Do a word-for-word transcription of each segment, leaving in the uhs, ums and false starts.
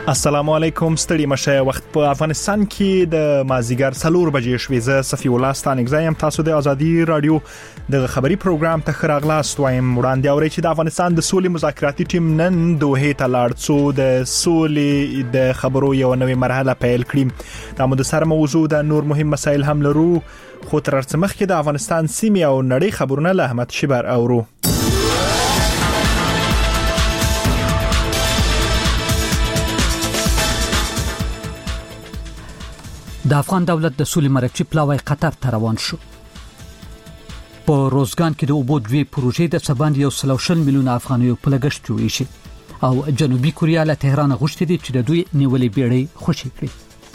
السلام علیکم، ستړي مشه. وخت په افغانستان کې د مازیګر څلور بجې شوې. زه صفی الله ستانګزایم. تاسو د ازادي رادیو د خبري پروګرام ته خراغلاست وایم. وړاندې اوري چې د افغانستان د سولې مذاکراتي ټیم نن دوه ته لاړ څو د سولې د خبرو یو نوې مرحله پیل کړي. د مو د سره موضوع د نور مهم مسایل هم لرو، خو تر څو مخکې د افغانستان سیمه او نړۍ خبرونه له احمد شبر اورو. د افغان دولت د سولې مرکزي پلاوی قطر ته روان شو. په روزګان کې د اوبو دوی پروژې د سباند یو سل او شل میلیونه افغانیو په لګښت جوړې شي او جنوبي کوریا له تهران غوښتي دي چې د دوی نیولې بیړۍ خوشي کړي.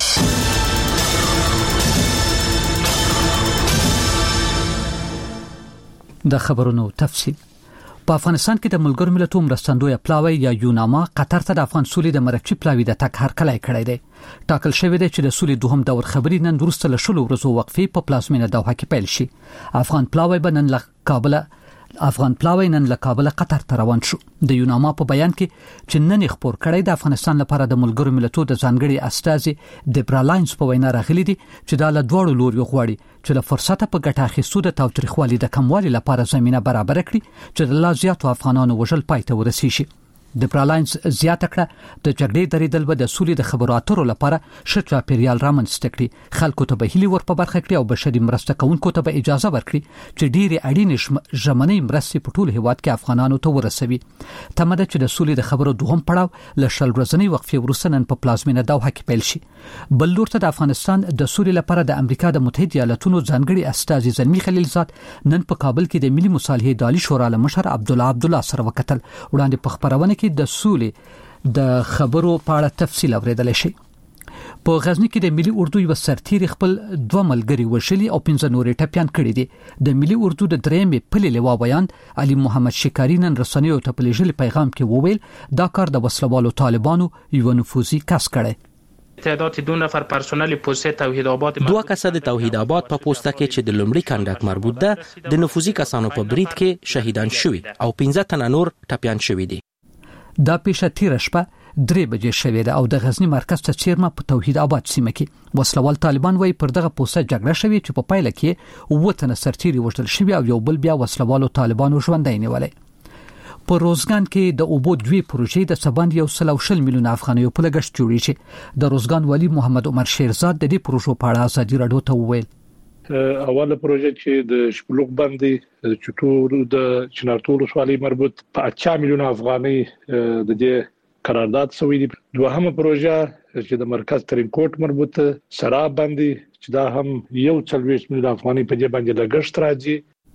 د خبرونو تفصیل. په افغانستان کې د ملګرو ملتونو مرستندوی پلاوی یا یوناما قطر ته د افغان سولې د مرکزي پلاوی د تک هرکلی کړی دی. ټاکل شوی دی چې د سولې دوهم دور خبري نن وروسته له شلو ورځو وقفې په پلازمینه دوحه کې پیل شي. افغان پلاوی به نن له کابل افغان پلاوی نن له کابل قطر ته روان شو. د یوناما په بیان کې چې نن خبر کړی د افغانستان لپاره د ملګرو ملتونو د ځانګړي استازي د برالاینز په وینا راغلي دي چې دا له دوړو لوري غواړي چې له فرصت په ګټه اخیستو د تاوتریخوالي د کموالي لپاره زمينه برابر کړي چې د لا زیاتو افغانانو وژل پای ته ورسیږي. د برالاینز زیاته کړه د جګړې درېدل به د سولې د خبرو اترو لپاره ښه چاپیریال رامنځته کړي، خلکو ته به هیلي ور په برخه کړي او بشري مرسته کوونکو ته به اجازه ورکړي چې ډېری اړینې ژمنې مرستې په ټول هیواد کې افغانانو ته ورسوي. تمه ده چې د سولې د خبرو دوهم پړاو له شل ورځنۍ وقفې وروسته نن په پلازمینه دوحه کې پیل شي. بل لور ته د افغانستان د سولې لپاره د امریکا د متحده ایالاتونو ځانګړي استازي زلمی خلیلزاد نن په کابل کې د ملي مصالحې دالي شورا له مشر عبد الله عبد الله سره وکتل. وړاندې په خبرونه کې د سولې د خبرو په اړه تفصیل اوریدل شي. په غزنی کې د ملي اردو یو سرتیر خپل دوه ملګري وشلي او پنځه نورې ټپيان کړي دي. د ملي اردو د درېمې پلي لوا بیان علي محمد شکاری نن رسنیو ته په لېږلي پیغام کې وویل دا کار د وسلوالو طالبانو یو نفوذي کس کړي. تعداد دو نفر پرسنل پوسټ توحید آباد دوه کسه د توحید آباد په پوسټه کې چې د لومړي کندک مربوط ده د نفوذي کسانو په برید کې شهیدان شوي او پنځه تنه نور ټپيان شوي دي. دا پیښه تیر شپه درې بجې شوې ده او د غزنی مرکز ته چیرمه په توحید آباد سیمه کې وسلوال طالبان وایي پر دغه پوسټه جګړه شوې چې په پایله کې وطن سرتيري وژل شوی او یو بل بیا وسلوالو طالبانو ژوندۍ نیولې. په روزګان کې د اوبو دوی پروژې د سباند یو سل او شل میلیونه افغانیو په لګښت جوړې شي. د روزګان والی محمد عمر شیرزاد د دې پروژو په اړه ازادي رادیو ته وویل اوله پروژه چې د شپلوغ باندې چټور د چنارتول ولسوالۍ مربوط په اته میلیونه افغاني د دې قرارداد شوی دی. دوهمه پروژه چې د مرکز ترینکوټ مربوط سراب باندې چې دا هم یو څلوېښت میلیونه افغاني په دې باندې لګښت راځي.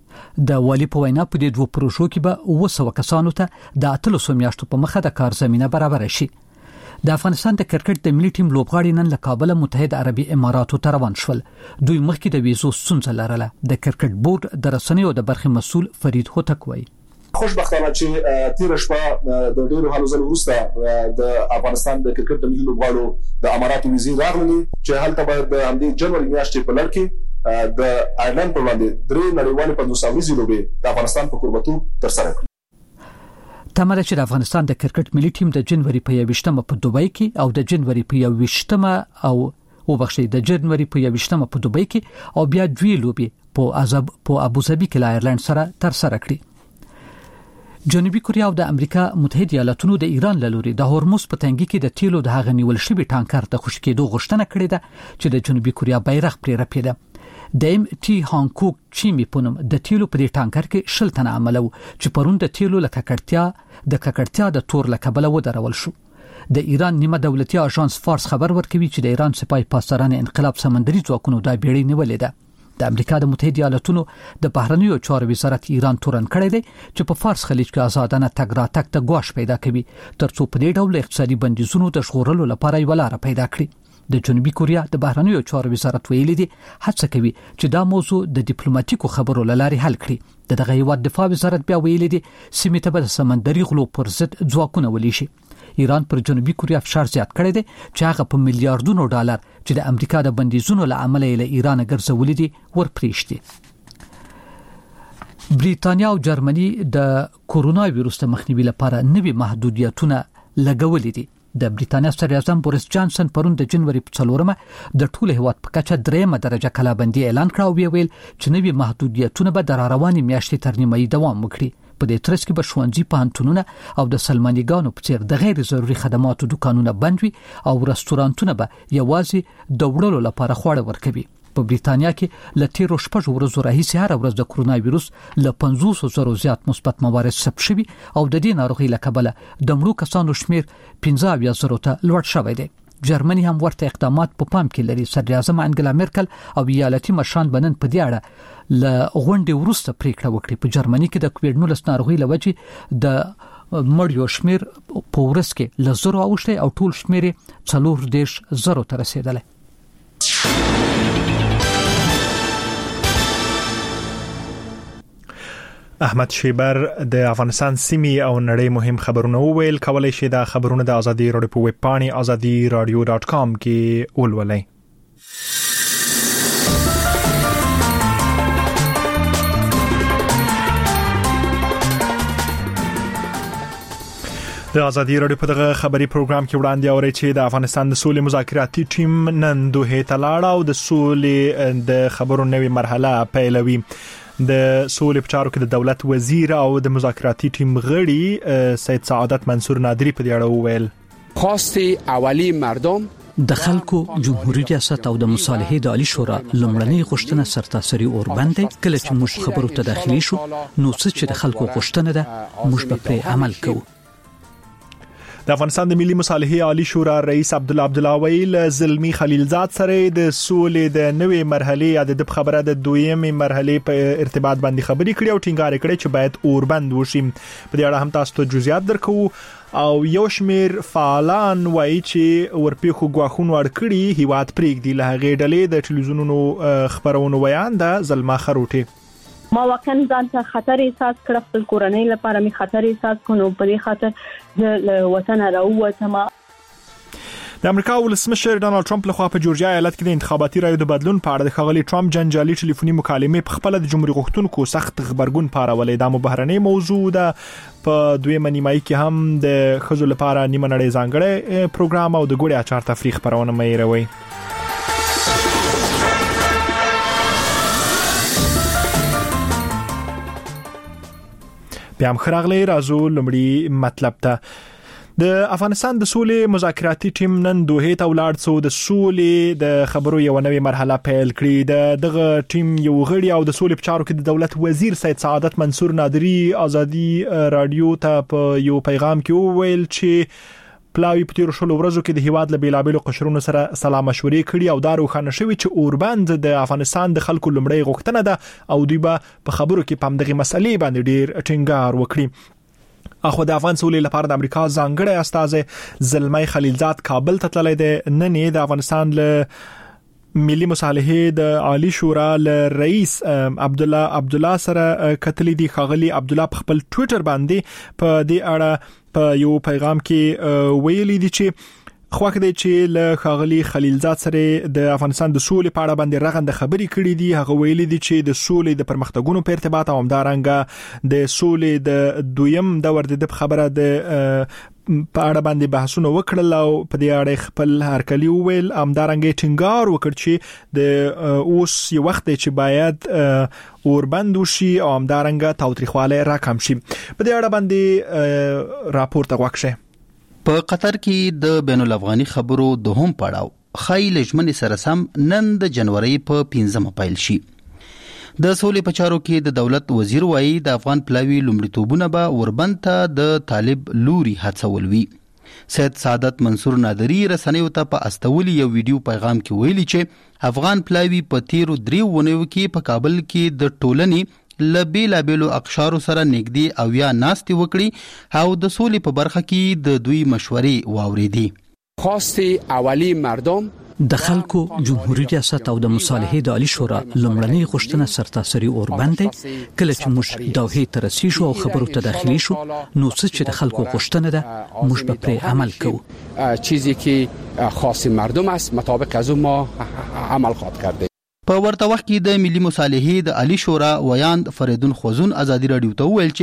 د والی په وینا په دې دوه پروژو کې به اوه سوه کسانو ته د اتلسو میاشتو په مخه د کار زمينه برابر شي. د افغانستان د کرکټ د ملي ټیم لوبغاړي نن له کابل متحده عربي اماراتو ته روان شول. دوی مخکې د ویزو ستونزه لرله. د کرکټ بورډ د رسنیو د برخې مسؤل فرید هوتک وایي خوشبختانه چې تیر شپه د ډیرو هلو ځل وروسته د افغانستان د کرکټ د ملي لوبغاړو د اماراتو ویزې راغلي چې هلته به د همدې جنوري میاشتې په لړ کې د آیرلند په وړاندې درې نړیوالې پنځوس اوریزې لوبې د افغانستان په کوربتوب ترسره کړې. تمه ده چې د افغانستان د کرکټ ملي ټیم د جنوري په یوویشتمه په دوبۍ کې او د جنوري په یوویشتمه او وبخښئ د جنوري په یوویشتمه په دوبۍ کې او بیا دوی لوبې په ازب په ابوظبي کې له آیرلند سره ترسره کړي. جنوبي کوریا او د امریکا متحده ایالاتونو د ایران له لوري د هورموز په تنګي کې د تیلو د هغه نیول شوی ټانکر د خشکېدو غوښتنه کړې ده چې د جنوبي کوریا بیرغ پرې رپېده. د ایم ټي هانکوک چیمي پونم د تیلو پر ټانکر کې شل تنه عملو چې پرون د تیلو لکړتیا د ککړتیا د تور لکبله ودرول شو. د ایران نیمه دولتي اژانس فارس خبر ورکوي چې د ایران سپای پاسداران انقلاب سمندري ځواکونو د بیړۍ نیولې ده. د امریکا د متحده ایالاتونو د بهرنیو چارو وزارت ایران تورن کړی دی چې په فارس خلیج کې آزادانه تګ راتګ ته ګواښ پیدا کوي ترڅو په دې ډول اقتصادي بندیزونو د ژغورلو لپاره یو لار پیدا کړي. د جنوبي کوریا د بهرنیو چارو وزارت ویلي دی هڅه کوي چې دا موضوع د ډیپلوماټیکو خبرو لارې حل کړي. د دغه هیواد دفاع وزارت بیا ویلي دی سیمه ته د سمندري غلو پر ضد ځواکونه ولي شي. ایران پر جنوبي کوریا فشار زیات کړی دی چې هغه په میلیارډونو ډالر چې د امریکا د بندیزونو له امله له ایران ګرځولې دي ورپریشتي. بریتانیا او جرمني د کورونا وایروس ته مخنیوي لپاره نوي محدودیتونه لګولې دي. د بریټانیا صدر اعظم بوریس جانسن پرون د جنوري په څلورمه د ټول هیواد په کچه دریمه درجه کلابندي اعلان کړ او ویل چې نوي محدودیتونه به د رواني میاشتې تر نیمایي دوام وکړي. په دې ترڅ کې به ښوونځي، پوهنتونونه او د سلمانیګانو په څیر د غیر ضروري خدماتو دکانونه بند وي او رستورانتونه به یوازې د وړلو لپاره خواړه ورکوي. په بریټانیا کې له تیرو شپږو ورځو راهیسې هر ورځ د کرونا وایروس له پنځوس زرو زیات مثبت موارد ثبت شوي او د دې ناروغي له کبله د مړو کسانو شمیر پنځه اویا زرو ته لوړ شوی دی. جرمني هم ورته اقدامات په پام کې لري. صدر اعظم انګلا مرکل او ایالتي مشران بنن په دې اړه له غونډې وروسته پریکړه وکړه. په جرمني کې د کووډ نولس ناروغي لوجې د مړیو شمیر په ورځ کې له زرو اوښتي او ټول شمیر څلور دیش زرو ته رسیدلی. احمد شیبر د افغانستان سیمې او نړۍ مهم خبرونه وویل. کولای شئ دا خبرونه د ازادي رادیو په ویب پاڼې ازادي رادیو ډاټ کام کې ولولئ. د ازادي رادیو په دغه خبري پروګرام کې وړاندې اوري چې د افغانستان د سولې مذاکراتي ټیم نن دوه ته لاړ او د سولې د خبرو نوې مرحله پیلوي. د سولې په چارو کې د دولت وزیر او د مذاکراتي ټیم غړي سید سعادت منصور نادری په دې اړه وویل. خواست اولی مردم د خلکو جمهوریت ریاست او د مصالحې د عالی شورا لومړنۍ غوښتنه سرتاسري اوربند کله چې موږ خبرو ته داخلي شو نو څه چې د خلکو غوښتنه ده موږ به پرې عمل کوو. د افغانستان د ملي مصالحې عالی شورا رئیس عبد الله عبد الله ویل زلمی خلیلزاد سره د سولې د نوې مرحله یا د خبره د دویمې مرحله په ارتباط باندې خبرې کړې او ټینګار کړې چې باید اوربند وشي. په دې اړه هم تاسو ته جزئیات درکو او یو شمیر فعالان وایي چې ورپېخو غواخونو ورکړي هیواد پرېږدي. له هغې ډلې د ټلویزیونونو خبرونو ویان د زلما خروټي ما واقعا ځان ته خطر احساس کړ، خپل کورنۍ لپاره می خطر احساس کړو، په دې خاطر د وطن راووتم. د امریکا ولسمشر ډانلډ ټرمپ لخوا په جورجیا ایالت کې د انتخاباتي رایو د بدلون په اړه د ښاغلي ټرمپ جنجالي ټلیفوني مکالمې په خپل د جمهوریت غوښتونکو سخت خبرګون پارولې. دا مبهرنۍ موضوع ده. په دویمه نیمایي کې هم د خزو لپاره نیمه نړۍ ځانګړی پروګرام او د ګوړې اچار تفریح خبرونه مې روي. بیا هم خراغلی رازو لمړی مطلب ته. د افغانستان د سولې مذاکراتي ټیم نن دوه ته ولاړ څو د سولې د خبرو یو نوې مرحله پیل کړې. د دغه ټیم یو غړي او د سولې په چارو کې د دولت وزیر سید سعادت منصور نادری ازادي رادیو ته په یو پیغام کې وویل چې پلاوی په تیرو شلو ورځو کې د هیواد له بیلابیلو قشرونو سره سلا مشورې کړي او دا روښانه شوی چې اوربند د افغانستان د خلکو لومړی غوښتنه ده او دوی به په خبرو کې په همدغه مسلې باندې ډیر ټینګار وکړي. اخو د افغان سولې لپاره د امریکا ځانګړی استازی زلمی خلیلزاد کابل ته تللی دی. نن یې د افغانستان له ملي مصالحې د عالی شورا له رئیس عبد الله عبد الله سره کتلی دی. ښاغلي عبد الله په خپل ټوئیټر باندې په دې اړه په یو پیغام کې ویلي دي چې خواخ دی چې له ښاغلي خلیلزاد سره د افغانستان د سولې په اړه باندې رغنده خبرې کړې دي. هغه ویلي دي چې د سولې د پرمختګونو په ارتباط او همدارنګه د سولې د دویم دور د خبره د په اړه باندې بحثونه وکړل او په دې اړه خپل هرکلی وویل. همدارنګه ټینګار وکړ چې د اوس یو وخت دی چې باید اوربند وشي او همدارنګه تاوتریخواله راکم شي. په دې اړه باندې راپور ته وکړه. په قطر کې د بین الافغاني خبرو دوهم پړاو خایل ژمنې سره سم نن د جنوري په پنځمه پیل شي. د سولې په چارو کې د دولت وزیر وایي د افغان پلاوی لومړیتوبونه به وربند ته د طالب لوري هڅول وي. سید سعادت منصور نادری رسنیو ته په استولي یو ویډیو پیغام کې ویلي چې افغان پلاوی په تیرو دریو ونیو کې په کابل کې د ټولنې لبی لابلو اقشارو سره نږدې او یا ناستي وکړي او د سولې په برخه کې د دوی مشورې واوریدي. خواست اولی مردم د خلکو جمهوریت ریاست او د مصالحې د عالی شورا لومړنۍ غوښتنه سرتاسري اوربند کله چې موږ دوه ته رسیدو او خبرو ته داخلي شو نو څه چې د خلکو غوښتنه ده موږ به پرې عمل کوو. چیزی که خاص مردم است مطابق از اون ما عمل خواهد کرد. په ورته وخت کې د ملي مصالحې د عالی شورا ویاند فریدون خوزون ازادي رادیو ته ویل چې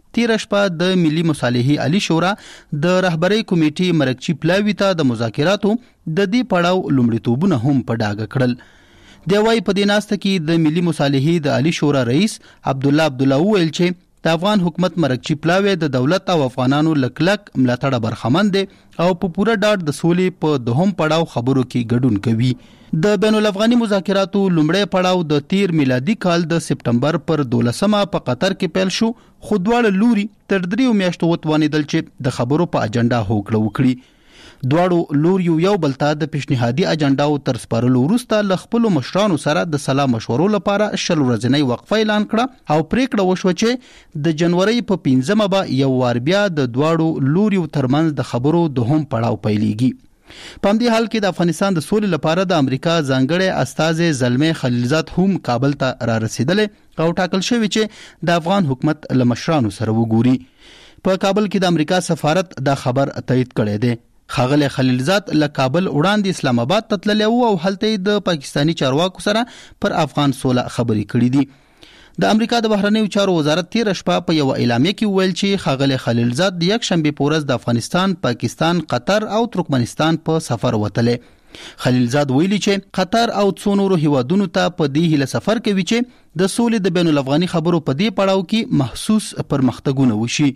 تیر شپه د ملي مصالحې علي شورا د رهبری کمیټې مرکچی پلاوی ته د مذاکراتو د دې پړاو لومړیتوبونه هم په ډاګه کړل. دی وايي په دې ناسته کې د ملي مصالحې د علي شورا رئیس عبد الله عبد الله ویل چې د افغان حکومت مرکچی پلاوی د دولت او افغانانو لکلک ملاتړ برخمن دي او په پوره ډاډ د سولې په دوهم پړاو خبرو کې ګډون کوي. د بین الافغاني مذاکراتو لومړی پړاو د تیر میلادي کال د سپټمبر پر دولسمه په قطر کې پیل شو، خو دواړه لوري تر دریو میاشتو وتوانېدل چې د خبرو په اجنډا هوکړه وکړي. دواړو لوري یو بل ته د پیشنهادي اجنډاو تر سپارلو وروسته له خپلو مشرانو سره د سلا مشورو لپاره شل ورځنۍ وقفه اعلان کړه او پریکړه وشوه چې د جنوري په پنځمه به یو وار بیا د دواړو لوري ترمنځ د خبرو دوهم پړاو پیلېږي. په همدې حال کې د افغانستان د سولې لپاره د امریکا ځانګړی استازی زلمه خلیلزاد هم کابل ته را رسیدلې او ټاکل شوی چې د افغان حکومت له مشرانو سره وګوري. په کابل کې د امریکا سفارت دا خبر تایید کړی دی. ښاغلی خلیلزاد له کابل وړاندې اسلام آباد ته تللی و او هلته د پاکستاني چارواکو سره پر افغان سوله خبرې کړې دي. د امریکا د بهرنیو چارو وزارت تیر شپه په یو اعلامیه کې ویل چې ښاغلی خلیلزاد د یک شنبه په ورځ د افغانستان، پاکستان، قطر او ترکمنستان په سفر وتلی. خلیلزاد ویلي چې قطر او څو نورو هیوادونو ته په دې هیله سفر کوي چې د سولې د بین الافغاني خبرو په دې پړاو کې محسوس پرمختګونه وشي.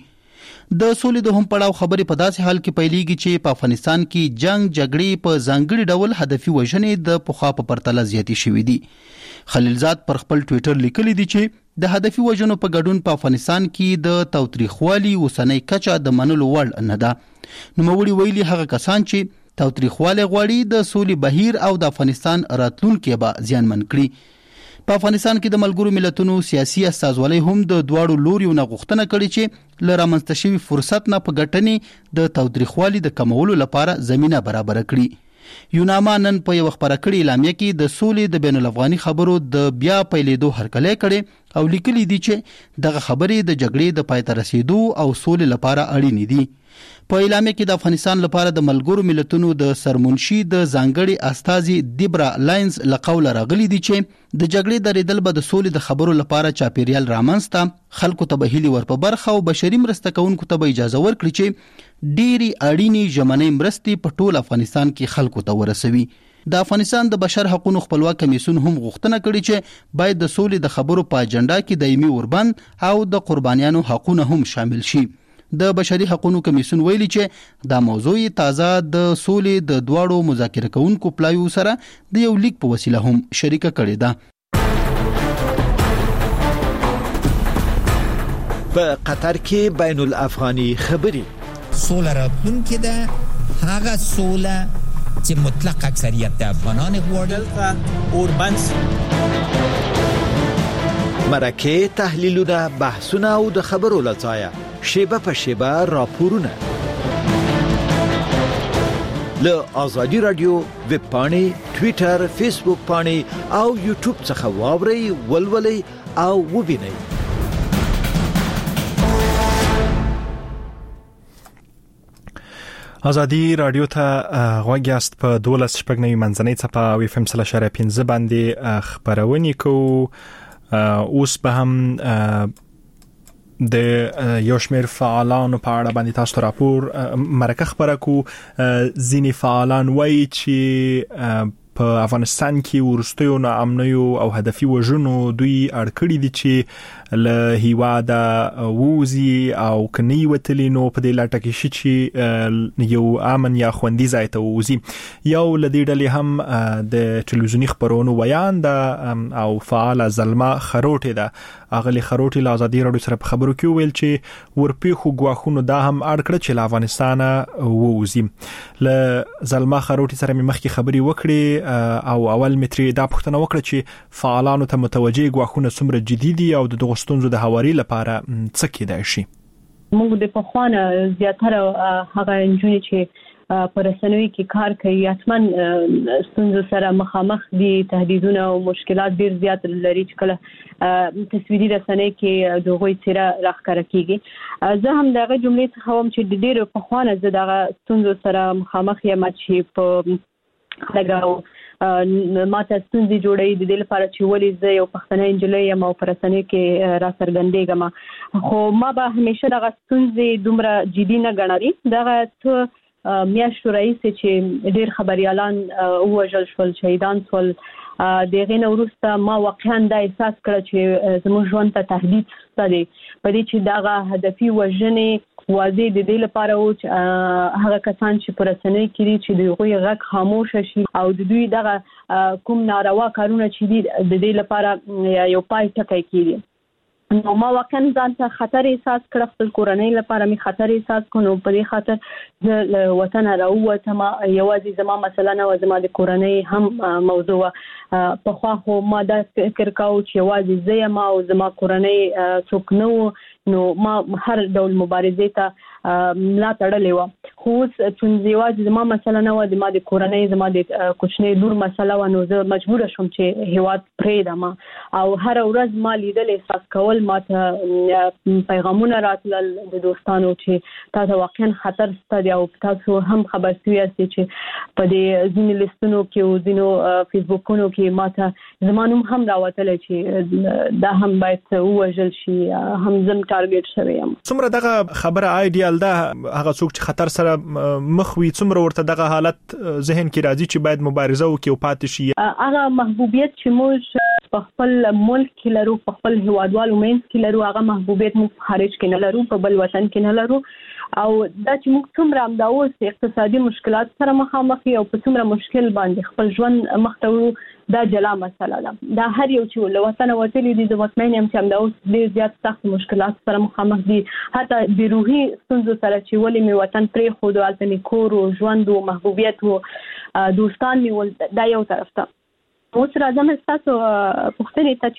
د سولې د هم پړاو خبرې په داسې حال کې پیلېږي چې په افغانستان کې جنگ جګړې په ځانګړي ډول هدفي وژنې د پخوا په پرتله زیاتې شوې دي. خلیلزاد پر خپل ټویټر لیکلی دی چې د هدفي وژنو په ګډون په افغانستان کې د تاوتریخوالي اوسنۍ کچه د منلو وړ نه ده. نوموړي ویلي هغه کسان چې تاوتریخوالی غواړي د سولې بهیر او د افغانستان راتلونکی به زیانمن کړي. په افغانستان کې د ملګرو ملتونو سیاسي استازولۍ هم د دواړو لوریو نه غوښتنه کړې چې له رامنځته شوي فرصت نه په ګټنې د تاوتریخوالي د کمولو لپاره زمینه برابره کړي. یوناما نن په یو خبره کړې اعلامیه کې د سولې د بین الافغاني خبرو د بیا پیلېدو هرکلی کړي او لیکلي دي چې دغه خبرې د جګړې د پای ته رسیدو او سولې لپاره اړینې دي. په اعلامیه کې د افغانستان لپاره د ملګرو ملتونو د سرمنشي د ځانګړي استازي دیبرا لاینز له قوله راغلي دي چې د جګړې درېدل به د سولې د خبرو لپاره چاپیریال رامنځته، خلکو ته به هیلې ور په برخه او بشري مرسته کوونکو ته به اجازه ورکړي چې ډېری اړینې ژمنۍ مرستې په ټول افغانستان کې خلکو ته ورسوي. د افغانستان د بشر حقوقو خپلواک کمیسیون هم غوښتنه کړې چې باید د سولې د خبرو په اجنډا کې دایمي اوربند او د قربانیانو حقوقونه هم شامل شي. د بشري حقوقو کمیسیون ویلي چې دا موضوع تازه د سولې د دواړو مذاکره کوونکو پلاویو سره د یو لیک په وسیله هم شریکه کړې ده. په قطر کې بین الافغاني خبرې سوله راتلونکې ده، هغه سوله چې مطلق اکثریت د افغانان غواړي. اوربنس مرکه تحلیلونه، بحثونه او د خبرو لځایه شیبه په شیبه راپورونه له آزادی رادیو ویب پاڼې، ټویټر، فیسبوک پاڼې او یوټیوب څخه واورئ، ولولئ او ووینئ. آزادی رادیو ته غوږ یاست. په دولس شپږ نوي منځنۍ څپه او اف ام سل اشاریه پنځه باندې خبرونه کوو. اوس به هم د یو شمېر فعالانو په اړه باندې تاسو ته راپور مرکه خبره کو. ځینې فعالان وایي چې په افغانستان کې ورستیو ناامنیو او هدفي وژنو دوی اړ کړي دي چې له هیواده ووزي او کني وتلی نو په دې لاټه کې شي چې یو امن یا خوندي ځای ته ووزي. یو لدې ډلې هم د ټلویزیونی خبرونو ویان ده او فعال زلمه خروټي ده. اغلی خروټي له آزادی رادیو سره په خبرو کې ویل چې ورپېخو غواخونو دا هم اړ کړ چې له افغانستان ووزي. له زلمه خروټي سره مې مخکې خبري وکړې او اول متري دا پوښتنه وکړه چې فعالانو ته متوجه غواخونه څومره جدي دي او د دغه ستونزو د هواري لپاره څه کېدای شي. موږ د پخوانه زیاتره هغه انجونې چې پر رسنوي کې کار کوي اتمن ستونزو سره مخامخ دي، تهدیدونه او مشکلات ډیر زیات لري چې کله تصویري رسنۍ کې دغه چیرې راخکاره کیږي. زه هم دغه جملې څخه هم چې ډیر پخوانه زه دغه ستونزو سره مخامخ یم چې په لګاو ماته ستونزې جوړي د دې لپاره چې ولې زه یو پښتنه انجلۍ یم او پرسنۍ کې را څرګندېږم خو ما به همیشه دغه ستونزې دومره جدي نه ګڼلې دغه څه میاشتو راهیسې چې ډېر خبريالان ووژل شول شهیدان شول دغه نو وروسته ما واقعا دا احساس کړ چې زموږ ژوند ته تهدید ستدي په دې چې دغه هدفي وژنې واځي د دې لپاره او هغه کسان چې پرسنۍ کړي چې دوی غږ خاموش شي او د دوی دغه کوم ناروا کارونه چې دي د دې لپاره یو پای ټکی کړي نو ما واقعا ځان ته خطر احساس کړ خپل کورنۍ لپاره می خطر احساس کړو په دې خاطر د وطن راووتم یوازې زما مسله نه و زما د کورنۍ هم موضوع په خو خو ما دا فکر کاوه چې یوازې زه یم او زما کورنۍ څوک نه نو ما هر ډول مبارزې ته ملا تړلې و خو چې یوازې زما مسله نه و د ما د کورنۍ زما د کوچنۍ لور مسله و نو زه مجبور شوم چې هیواد پرېږدم او هر ورځ ما لیدل احساس کول ماته پیغامونه راتلل د دوستانو چې تاسو واقعا خطر ستاسو او تاسو هم خبر شوي یاست چې په دې ځینې لیستونو کې او ځینو فیسبوکونو کې ماته زمانوم هم راوتل چې دا هم باید ووژل شي هم زم ټارګټ شوی یم څومره دغه خبره ایډیال ده هغه څوک چې خطر سره مخ وي څومره ورته دغه حالت ذهن کې راځي چې باید مبارزه وکړي او پاتې شي هغه محبوبیت چې موږ په خپل ملک کې لرو په خپل هیوادوالو مینس کې لرو هغه محبوبیت موږ خارج کې نه لرو په بل وطن کې نه لرو او دا چې موږ څومره هم دا اوس اقتصادي مشکلات سره مخامخ یو په څومره مشکل باندې خپل ژوند مخته وړو دا جلا مسله ده دا هر یو چې له وطن وتلی دي د مطمئن یم چې هم دا اوس ډېر زیات سخت مشکلات سره مخامخ دي حتی د روحي ستونزو سره چې ولې مې وطن پرې خو د الته مې کور او ژوند او محبوبیت او دوستان مې دا یو طرف ته اوس راځم تاسو پوښتنې ته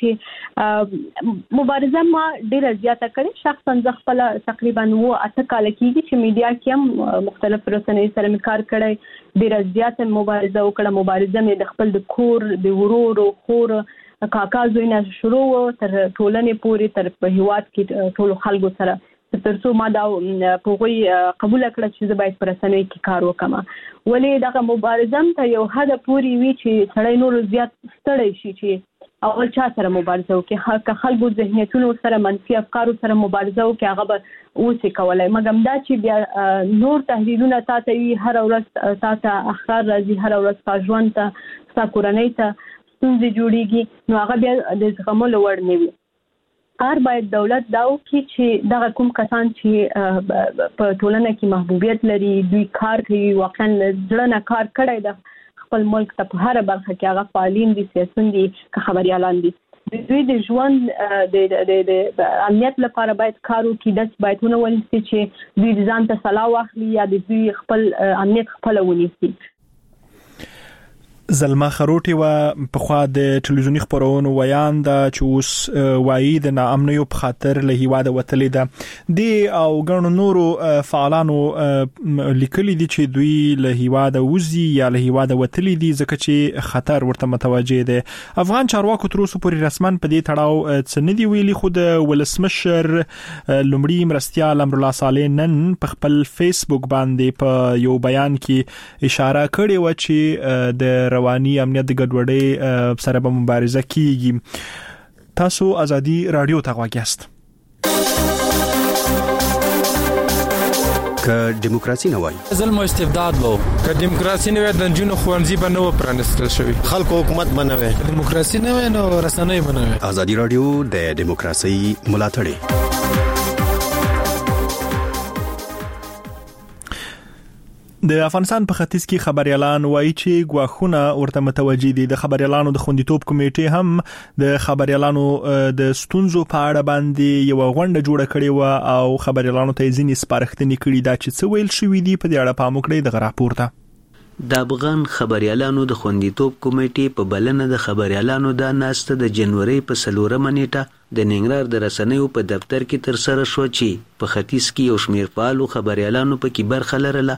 چې مبارزه ما ډیره زیاته کړې شخصا ز خپل تقریبا و اته کال کېږي چې میډیا کې هم مختلف رسنۍ سره مې کار کړی ډیره زیاته مبارزه وکړه مبارزه مې د خپل د کور د ورور او خور کاکا زوی نه شروع تر ټولنې پورې تر په هیواد کې ټول خلکو سره ترڅو ما دا په غوي قبول کړ چې زه باید پر رسنۍ کې کار وکم ولې دا مبارزه ته یو حد پورې وی چې سړی نور زیات ستړی شي چې اول چا سره مبارزه وکړي خلکو ذهنیتونو سره منفي افکارو سره مبارزه وکړي هغه به اوس کولای مګم دا چې بیا نور تحلیلونه تاسو وی هر ورځ تاسو اخر راځي هر ورځ تاسو ژوند ته تاسو کورنۍ ته ستونزې جوړیږي نو هغه بیا د زغملو وړ نه وي کار باید دولت دا وکړي چې دغه کوم کسان چې په ټولنه کې محبوبیت لري دوی کار کوي واقعا ځړه نه کار کړی د خپل ملک ته په هر برخه کې هغه فعالین دي سیاسيون دي که خبريالان دي دوی د ژوند د د امنیت لپاره باید کار وکړي د باید ونه ولسي چې دوی ځان ته صلاح واخلي یا دوی خپل امنیت خپل ونیسي زلمه خروټي و په خوا د ټلویزیونی خبرونو ویان د چوس وایي د ناامنیو په خاطر له هیواده وتلې ده دی او ګڼو نورو فعالانو لیکلي دي چې دوی له هیواده وزي یا له هیواده وتلې دي ځکه چې خطر ورته متوجه دي افغان چارواکو تر اوسه پورې رسمن په دې تړاو څه نه دی ویلي خو د ولسمشر لومړي مرستیال امر الله صالح نن په خپل فیسبوک باندې په یو بیان کې اشاره کړې و چې د رواني امنیت د ګډوډۍ سره به مبارزه کیږي تاسو ازادي رادیو ته غواګیاست که دیموکراسي نه وای ظلم او استبداد وو که دیموکراسي نه وای د جنونو خوانزي به نه و پرانستل شوی خلکو حکومت بنوي دیموکراسي نه وای نو رسنۍ بنوي ازادي رادیو د دیموکراسي ملاتړ د افغانستان په ختیځ کې خبريالان وایي چې غواخونه ورته متوجي دي د خبريالانو د خوندیتوب کمیټې هم د خبريالانو د ستونزو په اړه باندې یو غونډه جوړه کړې و او خبريالانو ته ځینې سپارښتنې کړې دا چې څه ویل شوې دي په دې اړه پام وکړئ د راپورته د افغان خبريالانو د خوندیتوب کمیټې په بلنه د خبريالانو د ناسته د جنوري په څلورمه نیټه د ننګرهار د رسنیو په دفتر کې تر سره شو چې په ختیځ کې یو شمېر فعالو خبريالانو په کې برخه لرله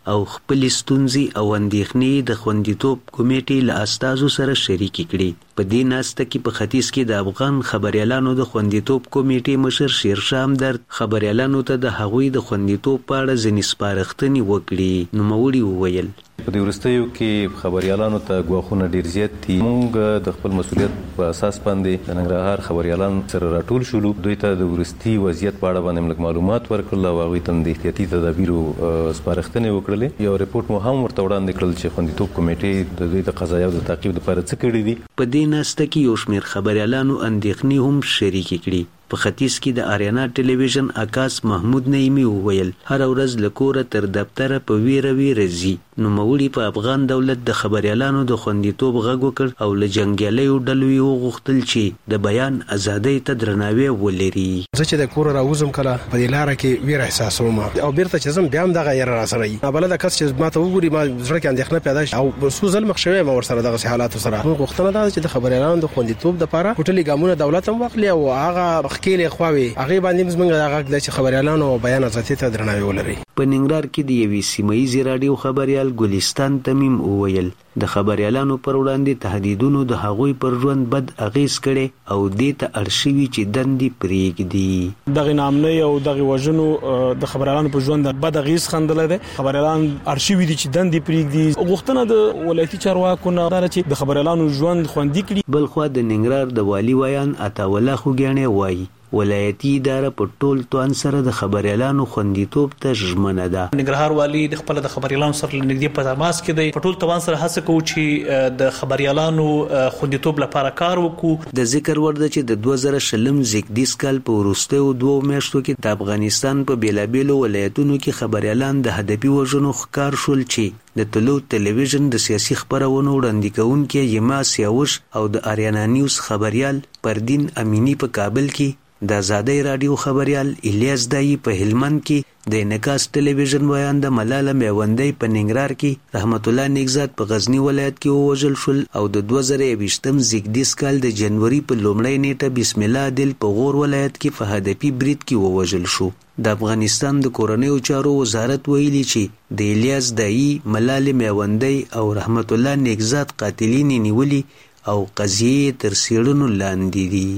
او خپل ستونزې او اندېښنې د خوندیتوب کمیټې له استازو سره شریکې کړي. په دې ناسته کې په ختیځ کې د افغان خبريالانو د خوندیتوب کمیټې مشر شیرشاه همدرد خبريالانو ته د هغوی د خوندیتوب په اړه ځینې سپارښتنې وکړي. نوموړي وویل په دې وروستیو کې خبريالانو ته ګواښونه ډیر زیات دي. موږ د خپل مسؤلیت په اساس باندې د ننګرهار خبريالان سره راټول شولو. دوی ته د ورستي وضعیت په اړه باندې موږ معلومات ورکړل او هغوی ته د احتیاطي تدابیرو سپارښتنې وکړلې. یو ریپورت مو هم ورته وړاندې کړل چې خوندیتوب کمیټې د دوی د قضایاو د تعقیب لپاره څه کړي دي. په دې ناسته کې یو شمېر خبريالانو اندېښنې هم شریکې کړي. په ختیځ کې د آریانا ټلویزیون عکاس محمود نعیمي وویل هر ورځ له کوره تر دفتره په ویره ویره ځي. نوموړي په افغان دولت د خبريالانو د خوندیتوب غږ وکړ او له جنګیالیو ډلو یې وغوښتل چې د بیان ازادۍ ته درناوی ولري. زه چې د کوره راوځم کله په دې لاره کې ویره احساسوم او بیرته چې زم بیا هم دغه یره راسره وي. بلده کس چې ما ته وګوري ما زړه کې اندېښنه پیدا شي او څو ځل مخ شوی ما ورسره دغه حالات سره. موږ غوښتنه ده چې د خبريالانو د خوندیتوب لپاره ټولي ګامونه دولت هم واخلي او هغه خکېلې خواوي هغه باندې موږ هغه د خبريالانو بیان ازادۍ ته درناوی ولري. په ننګرهار کې د یوې سیمه‌یزې راډیو خبريال ګلستان تمیم وویل د خبريالانو پر وړاندې تهدیدونو د هغوی پر ژوند بد اغیز کړي او دې ته اړ شوي چې دندې پرېږدي. دغه نامنۍ او دغه وژنو د خبريالانو پر ژوند بد اغیز خندل دي. خبريالان اړ شوي دي چې دندې پرېږدي. غوښتنه د ولایتي چارواکو نه ده چې د خبريالانو ژوند خوندي کړي. بل خو د ننګرهار د والي ویان عطاوالله خوګیاڼی وایي ولایتي اداره په ټول توان سره د خبريالانو خوندیتوب ته ژمنه ده. ننګرهار والي د خپل د خبريالانو سره نږدې په تماس کې دی. په ټول توان سره هڅه کوي چې د خبريالانو خوندیتوب لپاره کار وکړو. د ذکر وړ ده چې د دوه زره شلم زیږدیز کال په وروستیو دوو میاشتو کې د افغانستان په بیلابیلو ولایتونو کې خبريالان د هدفي وژنو ښکار شول چې د طلوع ټلویزیون د سیاسي خبرونو وړاندې کوونکي یما سیاوش او د آریانا نیوز خبريال پردین امینی په کابل کې، د آزادۍ رادیو خبريال الیاس دایی په هلمند کې، د انعکاس ټلویزیون ویان د ملاله میوندۍ په ننګرهار کې، رحمت الله نیکزاد په غزنی ولایت کې ووژل شول او د دوه زره یوویشتم زیږدیز کال د جنوري په لومړۍ نیټه بسم الله عادل په غور ولایت کې په هدفي برید کې ووژل شو. د افغانستان د کورنیو چارو وزارت ویلي چې د الیاس دایی، ملاله میوندۍ او رحمت الله نیکزاد قاتلین نیولي او قضیې تر څېړنو لاندې دي.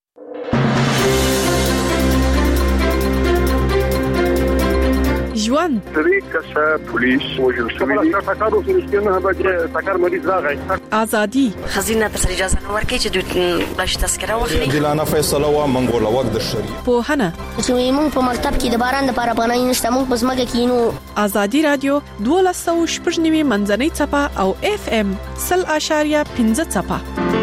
ژوند درې کسه پولیس وژل شوي دي. ټاکر اوس رښتینه هغه چې ټاکر مریض راغی. ازادي خزینه پر سر اجازه نه ورکړي چې دوی باش تذکره واخلي. دلانه فیصله وا منګول وخت د شری په هنه چې موږ په مکتب کې د باران لپاره پناه نشته، موږ په زمګه کې نو. ازادي رادیو دولس سوه شپږ نوي منځنۍ چپه او اف ام سل اشاریه پنځه چپه.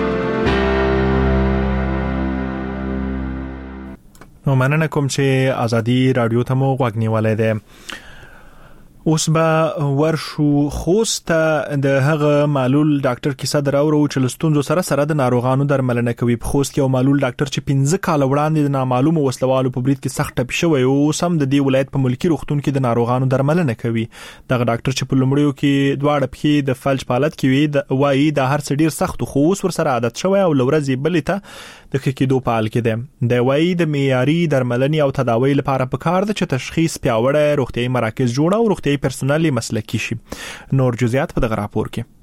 نو مننه کوم چې ازادي رادیو ته مو غوږ نیولای دی. اوس به ورشو خوست د هغه معلول ډاکټر کیسه دراورو چې لستونزو سره سره د ناروغانو درملنه کوي. په خوست کې یو معلول ډاکټر چې پنځه کال وړاندې د نامعلومو وسلوالو په برید کې سخت ټپي شوی او سم د دې ولایت په ملکی روغتون کې د ناروغانو درملنه کوي. دغه ډاکټر چې په لومړیو کې دواړه پښې د فلج په حالت کې وي د وایي د هر څه ډیر سخت خو اوس ور سره عادت شوی او لورځي بلې ته د کېدو په حال کې دی. د وایي د معیاري درملنې او تداوی لپاره پکار ده چې تشخیص پیاوړی روغتيایي مراکز جوړ او روغتيایي پرسونل مسلکی شي. نور جزئیات په دغه راپور کې.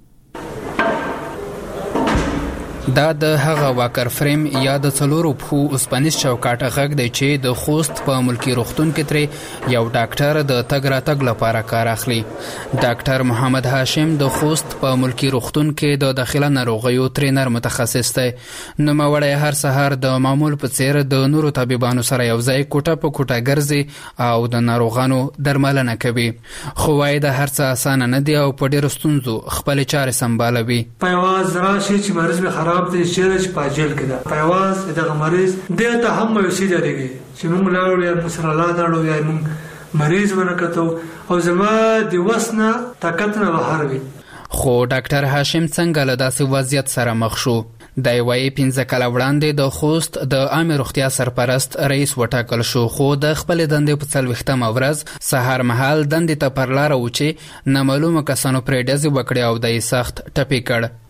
دا د هغه واکر فریم یا د څلورو پښو اوسپنیز چوکاټ غږ دی چې د خوست په ملکی روغتون کې ترې یو ډاکټر د تګ راتګ لپاره کار اخلي. ډاکټر محمد هاشم د خوست په ملکی روغتون کې د داخله ناروغیو ټرینر متخصص دی. نوموړی هر سهار د معمول په څیر د نورو طبيبانو سره یو ځای کوټه په کوټه ګرځي او د ناروغانو درملنه کوي. خو وايي د هر څه اسانه نه دی او په ډېرو ستونزو خپل چارې سمبالوي. په یواز راشي چې مریض به خراب د شرج پاجل کده پایواز دغه مریض دته هم وسی درېږي چې موږ لاړو یا مسره لا داړو یا موږ مریض ورکتو او زما د وسنه طاقت نه بهروي. خو ډاکټر هاشم څنګه له داسې وضعیت سره مخ شو؟ د وایي پنځه کاله وړاندې د خوست د عامه روغتیا سرپرست رئیس وټاکل شو، خو د خپل دندې په څلوېښتمه ورځ سهار مهال دندې ته پر لاره و چې نامعلومه کسانو پرې ډزې وکړې او د یې سخت ټپي کړ.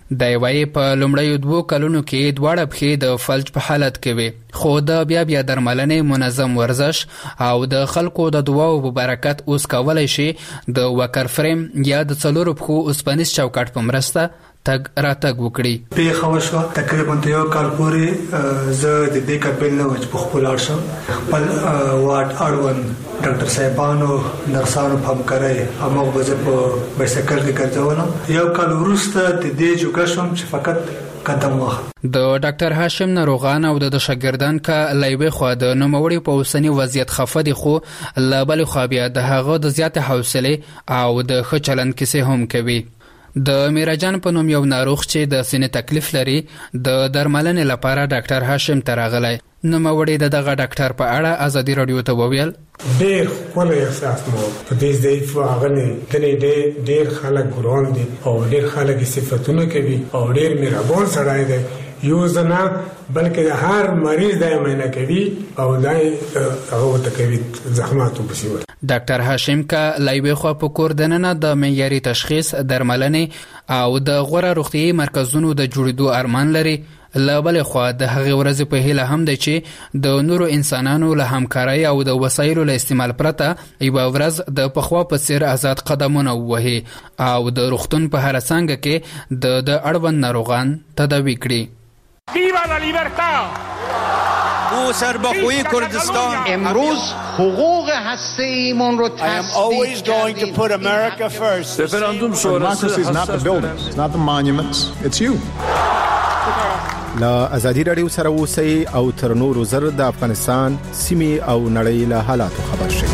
د وای په لومړیو دوو کلونو کې دواړه پښې د فلج په حالت کې وي، خو د بیا بیا درملنې، منظم ورزش او د خلکو د دعاو په برکت اوس کولای شي د وکر فریم یا د څلورو پښو اوسپنیز چوکاټ په مرسته تګ راتګ وکړي. په خوشو تقریبا یو کال پورې زه د دې کابل نه وځ په خپل ارشم خپل واټ اړون ډاکټر صاحبانو نرسانو په همکارۍ هغه وځ په بایسکل کې ګرځولم. یو کال وروسته د دې جوګه شوم چې فقط قدم واخ. د ډاکټر هاشم ناروغان او د شاګردان کا لایوي خو د نوموړي په اوسنی وضعیت خفه دي، خو لا بل خو بیا د هغه د زیات حوصله او د ښه چلند کیسه هم کوي. د میراجان په نوم یو ناروغ چې د سینې تکلیف لري د درملنې لپاره ډاکټر هاشم ته راغلی. نوموړي د دغه ډاکټر په اړه ازادي رادیو ته وویل: ډېر خپل احساس مو په دې ضعیف هغه نه ډېر خلک ګران دي او ډېر خلک صفاتونه کوي او ډېر مهربان سړی دی. یو زنا بلکې هر مریض د امینه کوي او دای هغه ته کوي زحمت وبسیور. ډاکټر هاشم کا لایوي خو په کور دننه د معیاري تشخیص، درملنې او د غوړه روغتيایي مرکزونو د جوړېدو ارمان لري. لا بل خو د هغه ورځ په هیله هم دی چې د نورو انسانانو له همکارۍ او د وسایلو له استعمال پرته یو ورځ د پخوا په څیر آزاد قدمونه ووهي او د روغتون په هر څنګه کې د د اړوند ناروغان تداوی کړي. ویوا لا لیبرتا! او سربخوی کردستان امروز حقوق هسته‌ایمون رو I am always going to put America first. Referendum Democracy is not the buildings, it's not the monuments, it's you. لا ازادي رادیو سره اوسئ او تر نورو زر د افغانستان سیمې او نړۍ له حالاتو خبر شئ.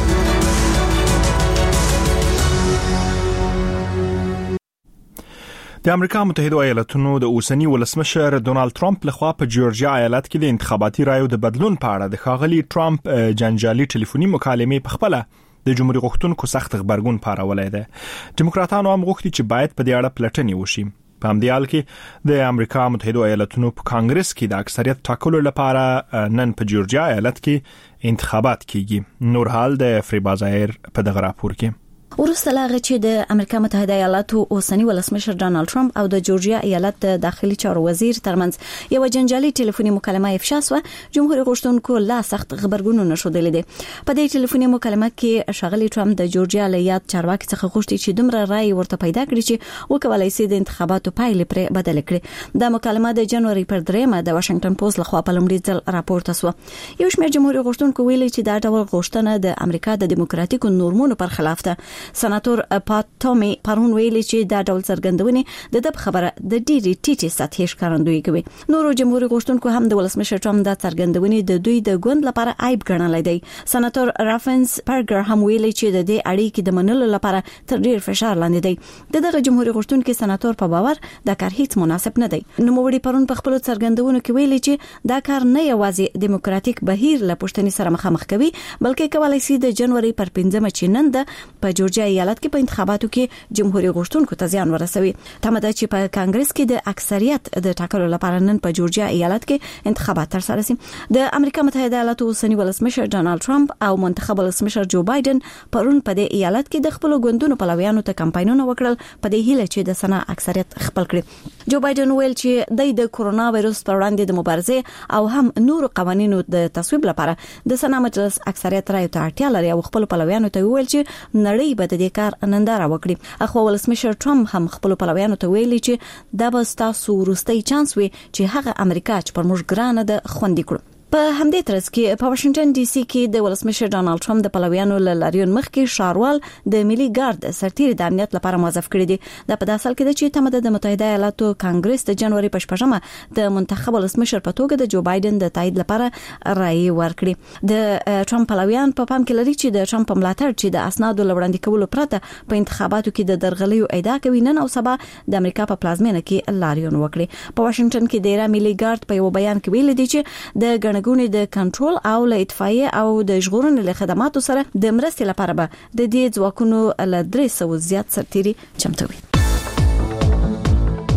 د امریکا متحده ایالاتونو د اوسنی ولسمشر ډونالد ترامپ لخوا په جورجیا ایالت کې د انتخاباتي رایو د بدلون په اړه د ښاغلي ترامپ جنجالي ټلیفوني مکالمې په خپل د جمهوریت غوښتونکو سخت خبرګون پارولای دی. دیموکراتانو هم غوښتي چې باید په دې اړه پلټنې وشي. په همدې حال کې د امریکا متحده ایالاتونو په کانګرس کې د اکثریت ټاکلو لپاره نن په جورجیا ایالت کې انتخابات کیږي. نور حال د فریبا ظاهر په دغه راپور کې. ورسته لاغه چې د امریکا متحده ایالاتو اوسنی ولسمشر ډونالد ترامپ او د جورجیا ایالت د داخلي چارو وزیر ترمنځ یو جنجالي ټلیفوني مکالمه افشا شوه، جمهوریت غوښتونکو لا سخت خبرګونونه شودلې دي. په دې ټلیفوني مکالمه کې ښاغلي ترامپ د جورجیا ایالت چارواکي څخه غوښتي چې دومره رائے ورته پیدا کړي چې وکولای شي د انتخاباتو پایلې پر بدل کړي. د مکالمه د جنوري پر دریمه د واشنگټن پوسټ لخوا په لومړي ځل راپورته شوه. یو شمېر جمهوریت غوښتونکو ویلي چې دا ډول غوښتنه د امریکا د دیموکراتیکو نورمونو پر خلاف ده. سناتور پات تومي پرون ویلي چې دا ډول څرګندونې د دب خبره د ډيري ټیټي سطحي ښکارندوی کوي. نورو جمهوریت غوښتونکو هم د ولسمشر ترامپ د څرګندونې د دوی د ګوند لپاره عیب ګڼلای دی. سناتور رافنس پرګر هم ویلي چې د دې اړیکې د منلو لپاره تر ډیر فشار لاندې دی. دغه جمهوریت غوښتونکو سناتور په باور دا کار هیڅ مناسب نه دی. نوموړي پرون په خپل څرګندونو کې ویلي چې دا کار نه یوازې دیموکراتیک بهیر له پښتني سره مخامخ کوي، بلکې کولای شي د جنوري پر پنځمه چې نن د په جورجیا ایالت کې په انتخاباتو کې جمهوریت غوښتونکو ته زیان ورسوي. تمه ده چې په کانګرس کې د اکثریت د ټاکلو لپاره نن په جورجیا ایالت کې انتخابات ترسره شي. د امریکا متحده ایالاتو اوسنی ولسمشر ډونالد ترامپ او منتخب ولسمشر جو بایدن پرون په دې ایالت کې د خپل ګوندونو پلویانو ته کمپاینونه وکړل په دې هیله چې د سنا اکثریت خپل کړي. جو بایدن ویل چې د کورونا وایرس پر وړاندې د مبارزې او هم نور قوانینو د تصویب لپاره د سنا مجلس اکثریت راي ته اړتیا لري او خپل پلویانو ته ویل چې نړۍ به د دې کار ننداره وکړي. اخو ولسمشر ترامپ هم خپل پلویانو ته ویلي چې دا به تاسو وروستي چانس وي چې هغه امریکا چې پر موږ ګرانه ده خوندې کړو. په همدې ترڅ کې په واشنگټن ډي سي کې د ولسمشر ډونالد ترامپ د پلویانو له لاریون مخکې شاروال د ملي ګارد سرتیري د امنیت لپاره موظف کړی دي. د په داسل کې چې تمه د متحده ایالاتو کانګرس د جنوري په شپږمه د منتخب ولسمشر په توګه د جو بایدن د تایید لپاره رائے ورکړي. د ترامپ پلویان په پام کې لري چې د ترامپ ملاتړ چې د اسنادو لوړاندې کولو پرته په انتخاباتو کې د درغلیو ادعا کوي نن او سبا د امریکا په پلازمینه کې لاریون وکړي. په واشنگټن کې د ملي ګارد په یو بیان کې ویل دي چې د ګڼګونې د کنټرول او له اطفائیه او د ژغورنې له خدماتو سره د مرستې لپاره به د دې ځواکونو له درې سوه زیات سرتیري چمتو وي.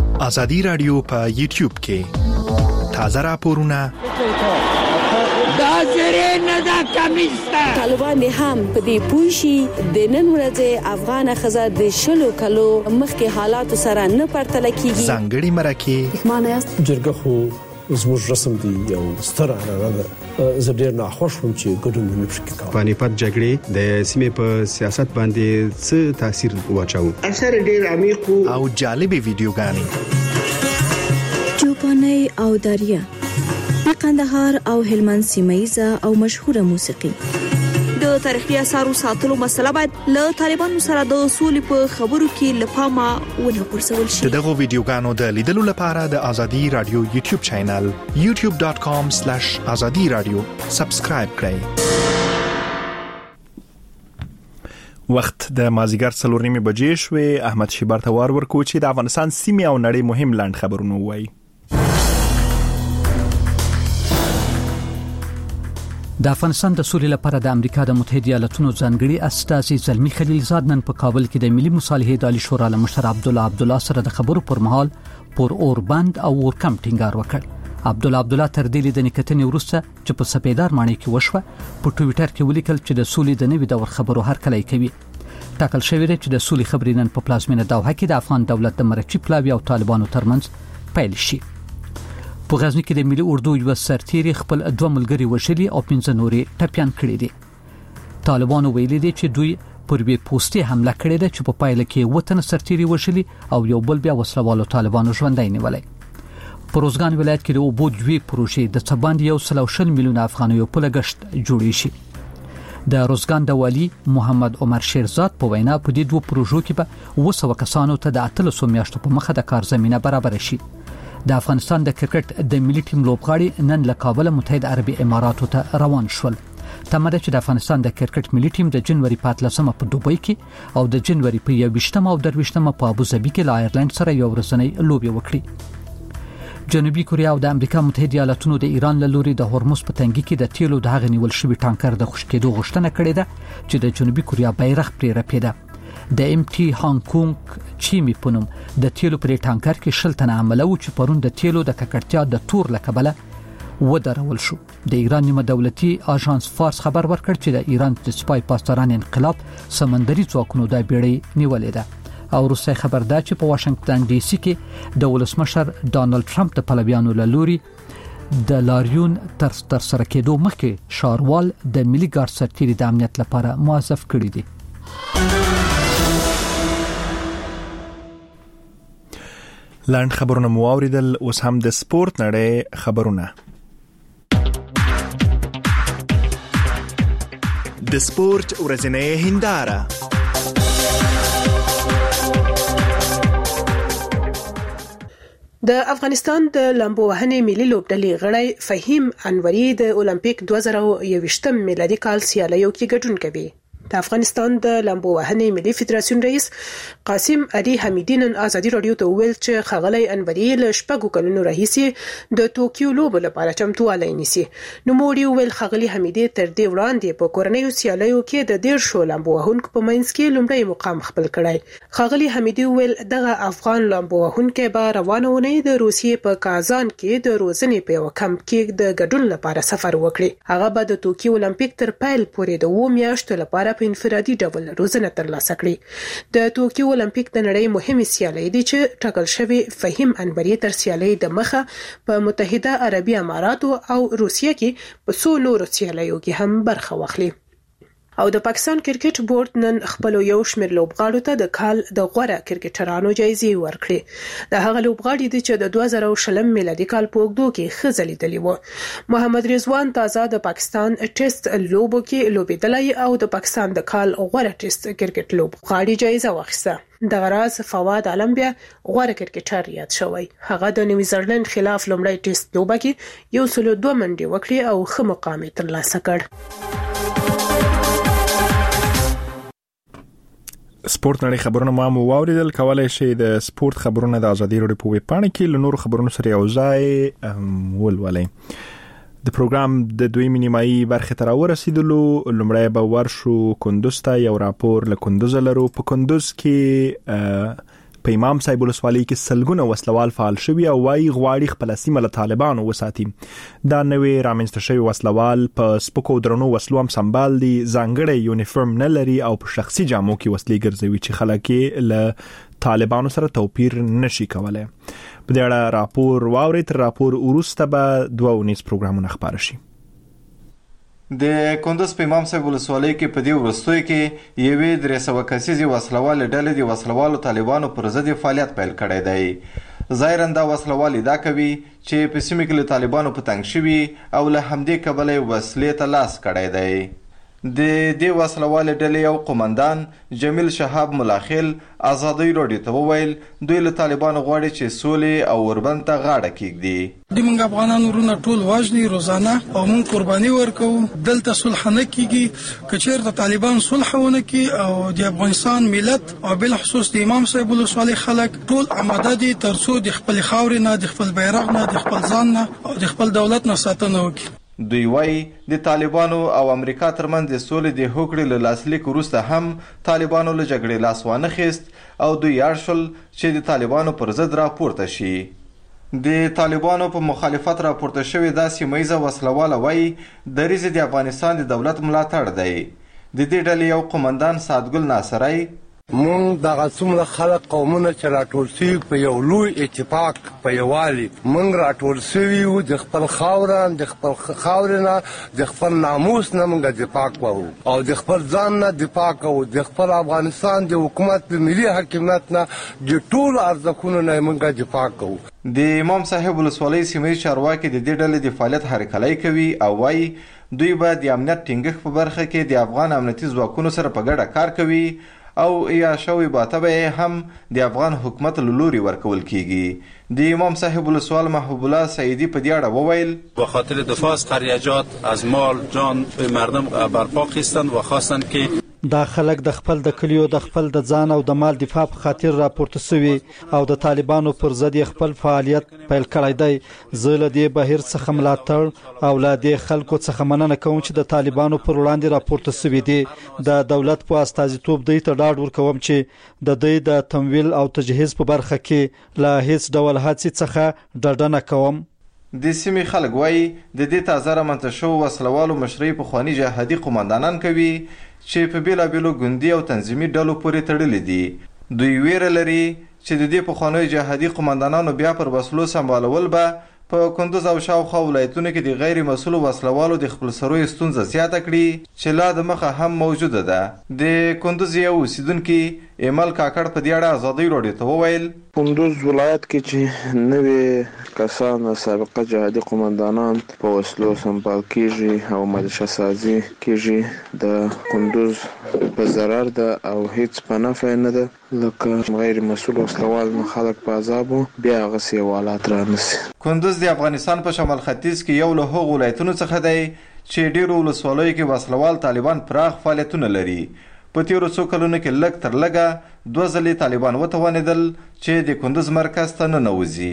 ازادي رادیو په یوټیوب کې تازه راپورونه دا مهاجرین دا کمیسته. طالبان هم په دې پوه شي د نن ورځې افغان ښځه د شلو کلو مخکې حالات سره نه پرتله کیږي. ځانګړي مرکه معنی است جرګه خو زموږ رسم دی یو ستر عنعنه ده. زه ډیر ناخوښ وم چې ګډون ونه شي کوي. پانیپت جګړې د سیمې په سیاست باندې څه تاثیر واچاو؟ اثر ډیر عمیق او جالبه ویډیوګانې چوپاني او دریا د قندهار او هلمند سیمایزه او مشهوره موسیقي. د تاریخي اثارو ساتلو مسله باید له طالبانو سره د اصول په خبرو کې لپاره ونه پرسول شي. دغه ویډیوګانو د لیدلو لپاره د ازادي رادیو یوټیوب چینل یوټیوب ډاټ کام سلیش ازادي رادیو سبسکرایب کړئ. وخت د مازیګر څلور نیمې بجې شوې. احمد شیبر ته وار ورکو چې د افغانستان سیمې او نړۍ مهم لاند خبرونه وایي. د افغانستان د سولې لپاره د امریکا د متحده ایالاتونو ځانګړي استازي زلمی خلیلزاد نن په کابل کې د ملي مصالحې د عالی شورا مشر عبد الله عبد الله سره د خبرو پر مهال پر اوربند او ورکم ټینګار وکړ. عبد الله عبد الله تر دې لیدنې کتنې وروسته چې په سپیدار ماڼۍ کې وشوه په ټوئیټر کې ولیکل چې د سولې د نوي دور خبرو هرکلی کوي. ټاکل شوی دی چې د سولې خبرې نن په پلازمینه دوحه کې د افغان دولت د مرکزي پلاوي او طالبانو ترمنځ پیل شي. په غزنی کې د ملي اردو یو سرتیری خپل دوه ملګري وشلي او پنځه نورې ټپيان کړي دي. طالبانو ویلي دي چې دوی پر بي پوسټي حمله کړې ده چې په پایله کې وطن سرتیری وشلي او یو بل بیا وسلوالو طالبانو ژوندۍ نیولې. په روزګان ولایت کې د اوبو دوی پروژې د څباند یو سل او شل میلیون افغانیو په لګښت جوړې شي. د روزګان د والی محمد عمر شیرزاد په وینا په دې دوه پروژو کې به اوه سوه کسانو ته د اتلسو میاشتو په مخه د کار زمينه برابر شي. د افغانستان د کرکټ د ملي ټیم لوبغاړي نن له کابل متحده عربي اماراتو ته روان شول. تمه ده چې د افغانستان د کرکټ ملي ټیم د جنوري په اتلسمه په دوبۍ کې او د جنوري په یوویشتمه او درویشتمه په ابوظبي کې له آیرلند سره یو ورځنۍ لوبي وکړي. جنوبي کوریا او د امریکا متحده ایالاتونو د ایران له لوري د هورمز په تنګي کې د تیلو د هغه نیول شوی ټانکر د خشکېدو غوښتنه کړې ده چې د جنوبي کوریا بیرغ پرې رپیده. د ام ټي هانګ کونګ چیمی پونم د تیلو پر ټانکر کې شل تنه عمله و چې پرون د تیلو د ککړتیا د تور لکبله ودرول شو. د ایران نیمه دولتي اژانس فارس خبر ورکړ چې د ایران د سپای پاسداران انقلاب سمندري ځواکونو د بیړۍ نیولې ده. او روسي خبر ده چې په واشنگټن ډي سي کې د ولسمشر ډانلډ ټرمپ د پلویانو له لوري د لاریون تر تر سره کېدو مخکې شاروال د ملي ګارد سرتیري د امنیت لپاره موظف کړی دی. لاند خبرونه مو اوریدل. اوس هم د سپورت نړۍ خبرونه. د سپورت ورځنۍ هنداره. د افغانستان د لامبو وهنې ملي لوبډلې غړی فهیم انوري د اولمپیک دوه زره یوویشتم میلادي کال سیالیو کې ګډون کوي. د افغانستان د لامبو وهنې ملي فدراسیون رئیس قاسم علي حمیدی نن ازادي رادیو ته ویل چې خغلی انوري له شپږو کلونو راهیسې د ټوکیو لوبو لپاره چمتووالی نیسي. نو موړي ویل خغلی حمیدی تر دې وړاندې په کورنیو سیالیو کې د ډیر شو لامبو وهونکو په منځ کې لومړی مقام خپل کړی. خغلی حمیدی ویل دغه افغان لامبو وهونکي به روانه ونې د روسیې په کازان کې د روزنې په یو کمپ کې د ګډون لپاره سفر وکړي. هغه به د ټوکیو اولمپیک تر پیل پورې د اوه میاشتو لپاره په انفرادي ډول روزنه ترلاسه کړي. د ټوکیو اولمپیک د نړۍ مهمه سیالي دي چې ټاکل شوی فهیم انوري تر سیالي د مخه په متحده عربي اماراتو او روسیې کې په څو نورو سیالیو کې هم برخه واخلي. او د پاکستان کرکټ بورډ نن خپل یو شمېر لوبغاړو ته د کال د غوړه کرکټرانو جایزې ورکړې. د هغه لوبغاړي دي چې د دوه زره شل میلادي کال په اوږدو کې ښه ځلیدلي وو. محمد رضوان تازه د پاکستان ټیسټ لوبو کې لوبېدلی او د پاکستان د کال غوړه ټیسټ کرکټ لوبغاړي جایزه واخیسته. د غراز فواد عالم بیا غوړه کرکټر یاد شوی. هغه د نیوزیلند خلاف لومړی ټیسټ لوبه کې یو سل دوه منډې وکړې او ښه مقام ترلاسه کړ. سپورت نړۍ خبرونه ما مو واوریدل. کولای شئ د سپورت خبرونه د ازادي رادیو په ویب پاڼه کې له نورو خبرونو سره یو ځای ولولئ. د پروګرام د دوی نیمایي برخه تر ورسېدلو. لومړی به ورشو کندوز ته. یو راپور له کندوز لرو. په کندوز کې په امام صاحب ولسوالۍ کې سلګونه وسلوال فعال شوي او وايي غواړي خپل سیمه له طالبانو وساتي. دا نوې رامنځته شوی وسلوال په سپکو درنو وسلو هم سمبال دي، ځانګړی یونیفورم نه لري او په شخصي جامو کې وسلې ګرځوي چې خلک یې له طالبانو سره توپیر نشي کولای. په دې اړه راپور واوري، تر راپور وروسته به دوه ونیز پروګرامونه خپاره شي. د کندوز په امام صاحب ولسوالۍ کې په دې وروستیو کې یوې درې سوه کسیزې وسلوالې ډلې د وسلوالو طالبانو پر ضد فعالیت پیل کړی دی. ظاهراً دا وسلوال ادعا کوي چې په سیمه کې له طالبانو په تنګ شوي او له همدې کبله وسلې ته لاس کړی دی. د دې وسلوالې ډلې یو قومندان جمیل شهاب ملاخیل ازادي راډیو ته وویل دوی له طالبانو غواړي چې سولې او اوربند ته غاړه کېږدي. د موږ افغانانو ورونه ټول واجني روزانه او موږ قرباني ورکوو. دلته صلح نه کېږي که چېرته طالبان صلح ونه کړي او د افغانستان ملت او بالخصوص د امام صاحب ولسوالۍ خلک ټول آماده دي تر څو د خپل خاورې نه، د خپل بیرغ نه، د خپل ځان نه او د خپل دولت نه ساتنه وکړي. دوی وایي د طالبانو او امریکا ترمنځ د سولې د هوکړې له لاسلیک وروسته هم طالبانو له جګړې لاس وانه خیست او دوی اړ شول چې د طالبانو پر ضد راپورته شي. د طالبانو په مخالفت راپورته شوې دا سیمه ییزه وسلواله وایي دریځ د افغانستان د دولت ملاتړ دی. د دې ډلې یو قومندان سعدګل ناصری مونږ دغه څومره خلک قومونه چې راټول شوي په یو لوی اتفاق په یووالي مونږ راټول شوي وو د خپل خاوره د خپل خاورې نه د خپل ناموس نه مونږ دفاع کوو او د خپل ځان نه دفاع کوو، د خپل افغانستان د حکومت د ملي حاکمیت نه د ټولو ارزښتونو نه مونږ دفاع کوو. د امام صاحب ولسوالۍ سیمه ییز چارواکي د دې ډلې د فعالیت هرکلی کوي او وایي دوی به د امنیت ټینګښت په برخه کې د افغان امنیتي ځواکونو سره په ګډه کار کوي او یا شوی باته به هم د افغان حکومت له لوري ورکول کیږي. د امام صاحب ولسوال محبوب الله سعیدی په دې اړه وویل به خاطر دفاع از خریجات از مال جان مردم برپا خواستند و خواستند که دا خلک د خپل د کلیو د خپل د ځان او د مال دفاع په خاطر راپورته سوي او د طالبانو پر ضد خپل فعالیت پیل کړی دی. زه له دې بهیر څخه ملاتړ او له دې خلکو څخه مننه کوم چې د طالبانو پر وړاندې راپورته سوي دي. د دولت په استازیتوب دوی ته ډاډ ورکوم چې د دوی د تمویل او تجهیز په برخه کې له هیڅ ډول هڅې څخه ډډه نه کوم. د سیمې خلک وایي د دې تازه رامنځته شوو وسلوالو مشرۍ پخواني جهادي قومندانان کوي چې په بېلابېلو ګوندي او تنظیمي ډلو پورې تړلي دي. دوی ویره لري چې د دې پخوانیو جهادي قومندانانو بیا پر وسلو سمبالول به په کندوز او شاوخوا ولایتونو کې د غیر مسؤلو وسلوالو د خپلسرویو ستونزه زیاته کړي چې لا د مخه هم موجوده ده. د کندوز یو اوسیدونکي ایمل کاکړ په دې اړه ازادي راډیو ته وویل کندوز ولایت کې چې نوې کسان سابقه جهادي قومندانان په وسلو سمبال کیږي او ملشه سازي کیږي د کندوز په ضرر ده او هیڅ په نفع نه ده. لکه غیر مسؤل وسلوال خلک په عذابو بیا هغسې حوالات رانسي. کندوز د افغانستان په شمال ختیځ کې یو له هغو ولایتونو څخه دی چې ډیرو ولسوالیو کې وسلوال طالبان پراخ فعالیتونه لري. په تیرو څو کلونو کې لږ تر لږه دوه ځلې طالبان وتوانېدل چې د کندوز مرکز ته ننوځي.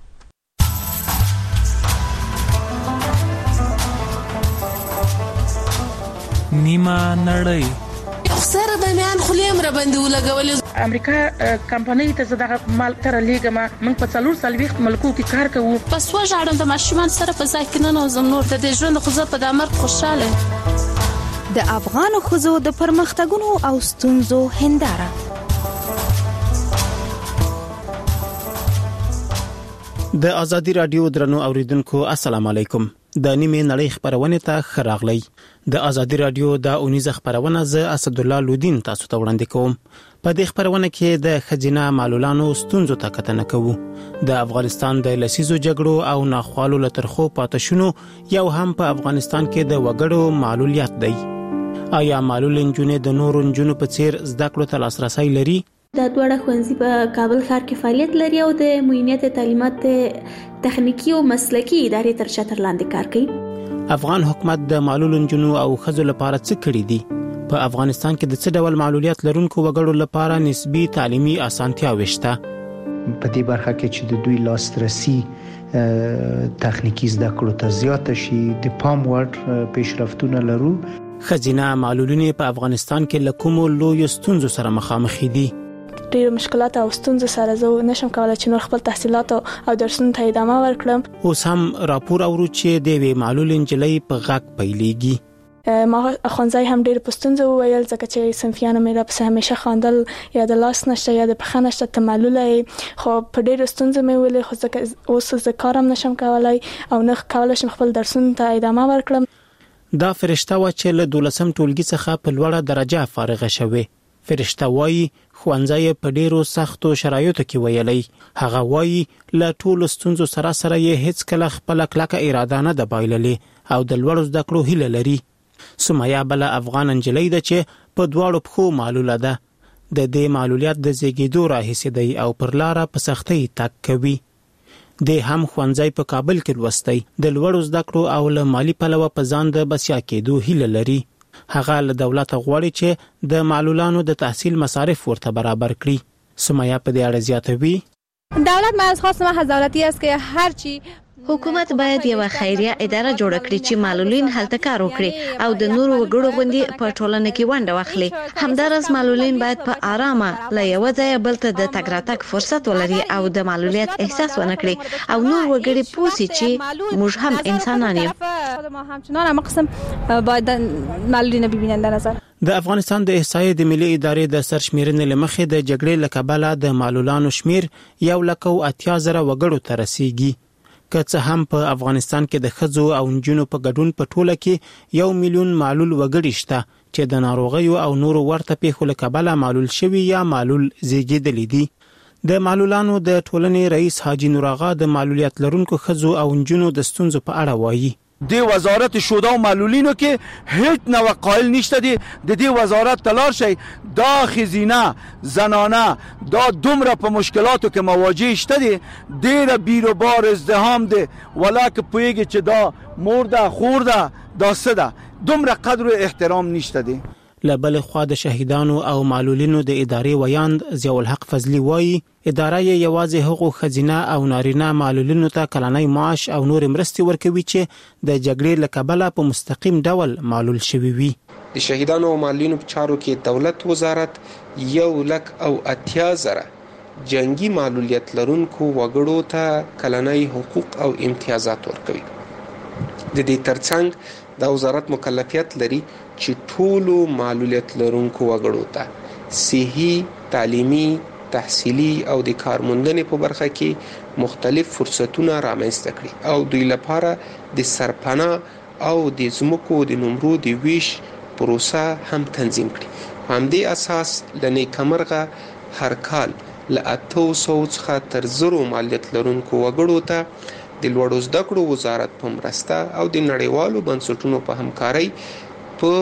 نیمه نړۍ سره د میان خلیم را باندې ولګولې امریکا کمپنۍ ته زده مال تر لیګه ما موږ په څلور سلويخت ملکو کې کار کوو. پس و ژړم د ماشومان سره په ځای کې نه نوزم نور د دې ژوند خو زه په د مرګ خوشاله. د افغان ښځو د پرمختګونو او ستونزو هنداره. د ازادي رادیو درنو اوریدونکو السلام علیکم. د نیمه نړۍ خبرونه ته خراغلی. د ازادي رادیو د اونیزه خبرونه ز اسد الله لودین تاسو ته وړاندې کوم. په دې خبرونه کې د خزینه معلولانو ستونزو ته کتنه کوو. د افغانستان د لسیزو جګړو او ناخوالو لترخو پاتشونو یو هم په افغانستان کې د وګړو معلولیت دی. آیا معلول انجونې د نورو انجونو په څیر زده کړو ته لاسرسي لري؟ دا دوړه ښوونځي په کابل ښار کې فعالیت لري او د معینیت تعلیمات تخنیکی او مسلکی ادارې تر چتر لاندې کار کوي. افغان حکومت د معلول انجونو او ښځو لپاره څه کړی دي؟ په افغانستان کې د څه ډول معلولیت لرونکو وګړو لپاره نسبی تعلیمي اسانتیاوې شته؟ په دې برخه کې چې د دوی لاسرسي تخنیکی زده کړو ته زیات شي د پام وړ پیشرفتونه لرو. خزینه معلولینې په افغانستان کې له کومو لویو ستونزو سره مخامخ دي؟ ډېر مشکلات او ستونزې سره زه نشم کولای چې نور خپل تحصیلات او درسونو ته ادامه ورکړم. اوس هم راپور اورو چې د وی معلول انجلۍ په غږ پیلېږي. ما خونځای هم ډېر پستونځ وویل ځکه چې صنفیانو مې را پسې همیشه خواندل یا د لاس نشته یا د پښه نشته ته معلوله خو په ډېر ستونزې مې ویلې خو ځکه اوس زه کارم نشم کولای او نه کولای شم خپل درسونو ته ادامه ورکړم. دا فرشته و چې له دولسم ټولګي څخه په لوړه درجه فارغه شوه. فرشته وایي ښوونځی په ډیرو سختو شرایطو کې ویلي. هغه وایي له ټولو ستونزو سره سره یې هیڅ کله خپل کلکه اراده نه د بایللې او د لوړو زده کړو هیله لري. سمیا بل افغان انجلۍ ده چې په دواړو پښو معلوله ده. د دې معلولیت د زیږیدو راهیسې دی او پر لاره په سختۍ تګ کوي. د هم ښوونځی په کابل کې لوستی. د لوړو زده کړو او له مالی پلوه په ځان د بسیا کېدو هیله لري. هغه له دولت غواړي چې د معلولانو د تحصیل مصارف ورته برابر کړي. سمیا په دې اړه زیاتوي. دولت ما از خواست ما حضارتی است که هر چی حکومت باید یو خیریه اداره جوړ کړي چې معلولین هلته کار وکړي او د نورو وګړو غوندي په ټولنه کې ونډه واخلي. همدارس معلولین باید په آرامه له یو ځای بل ته د تګ راتګ فرصت ولري او د معلولیت احساس ونه کړي او نور وګړي پوسی چې موږ هم انسانان یو. ما همچنان هم قسم باید معلولین ببینن در نظر. د افغانستان د احصایې د ملي ادارې د سرشمیرنې لمخې د جګړې له کبله د معلولانو شمیر یو لک او اتیا زره وګړو ته رسیږي. که څه هم په افغانستان کې د ښځو او نجونو په ګډون په ټوله کې یو میلیون معلول وګړي شته چې د ناروغیو او نورو ورته پیښو له کبله معلول شوي یا معلول زیږیدلي دي. د معلولانو د ټولنې رئیس حاجی نور آغا د معلولیت لرونکو ښځو او نجونو د ستونزو په اړه وایي. دی وزارت شوده و معلولینو که هیچ نوع قائل نشته دی د دی وزارت تلار شي دا خزینه زنانه دا دومره په مشکلاتو که مواجه شته دی ډیره بیروبار ازدحام دی ولکه پویږي چې دا مور ده خور ده دا څه ده دومره قدر و احترام نشته دی. لبل خوا د شهیدانو او معلولینو د ادارې ویاند ضیاء الحق فضلی وایي اداره یې یوازې هغو ښځینه او نارینه معلولینو ته کلنی معاش او نور مرستې ورکوي چې د جګړې له کبله په مستقیم ډول معلول شوي وي. د شهیدانو او معلولینو په چارو کې دولت وزارت یو لک او اتیا زره جنگي معلولیت لرونکو وګړو ته کلنی حقوق او امتیازات ورکوي. د دې ترڅنګ دا وزارت مکلفیت لري چې ټولو معلولیت لرونکو وګړو ته صحي تعلیمي تحصیلي او د کارموندنې په برخه کې مختلف فرصتونه رامنځته کړي او دوی لپاره د سرپناه او د ځمکو د نمرو د ویش پروسه هم تنظیم کړي. په همدې اساس له نیکمرغه هر کال له اته سوه څخه تر زرو معلولیت لرونکو وګړو ته د لوړو زده کړو وزارت په مرسته او د نړیوالو بنسټونو په همکارۍ په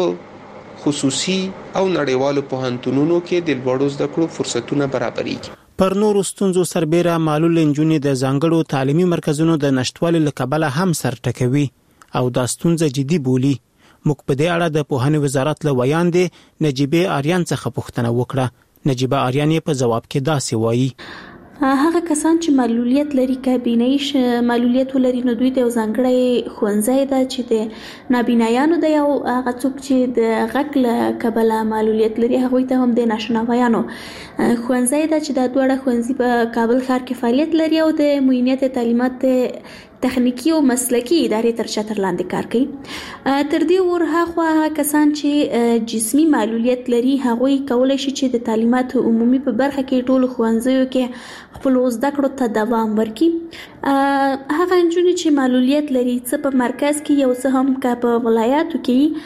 خصوصي او نړیوالو پوهنتونونو کې د لوړو زده کړو فرصتونه برابرېږي. پر نورو ستونزو سربېره معلول نجونې د ځانګړو تعلیمي مرکزونو د نشټوالي له کبله هم سر ټکوي او دا ستونزه جدي بولي. موږ په دې اړه د پوهنې وزارت له ویاندې نجیبه آریان څخه پوښتنه وکړه. نجیبه آریان په جواب کې داسې وایي هغه کسان چې معلولیت لري کابینایش معلولیت ولري نو دوی ته یو ځانګړی ښوونځی ده چې د نابینایانو د یو هغه څوک چې د غږ له کبله معلولیت لري هغوی ته هم د ناشناویانو ښوونځی ده چې دا دواړه ښوونځي په کابل ښار کې فعالیت لري او د معینیت تعلیمات تخنیکی او مسلکی ادارې تر چتر لاندې کار کوي. تر دې ورهاخوا هغه کسان چې جسمی معلولیت لري هغوی کولای شي چې د تعلیمات عمومي په برخه کې ټول ښوونځیو کې خپل زده کړو ته دوام ورکړي. هغه نجونې چې معلولیت لري څه په مرکز کې یو څه هم که په ولایاتو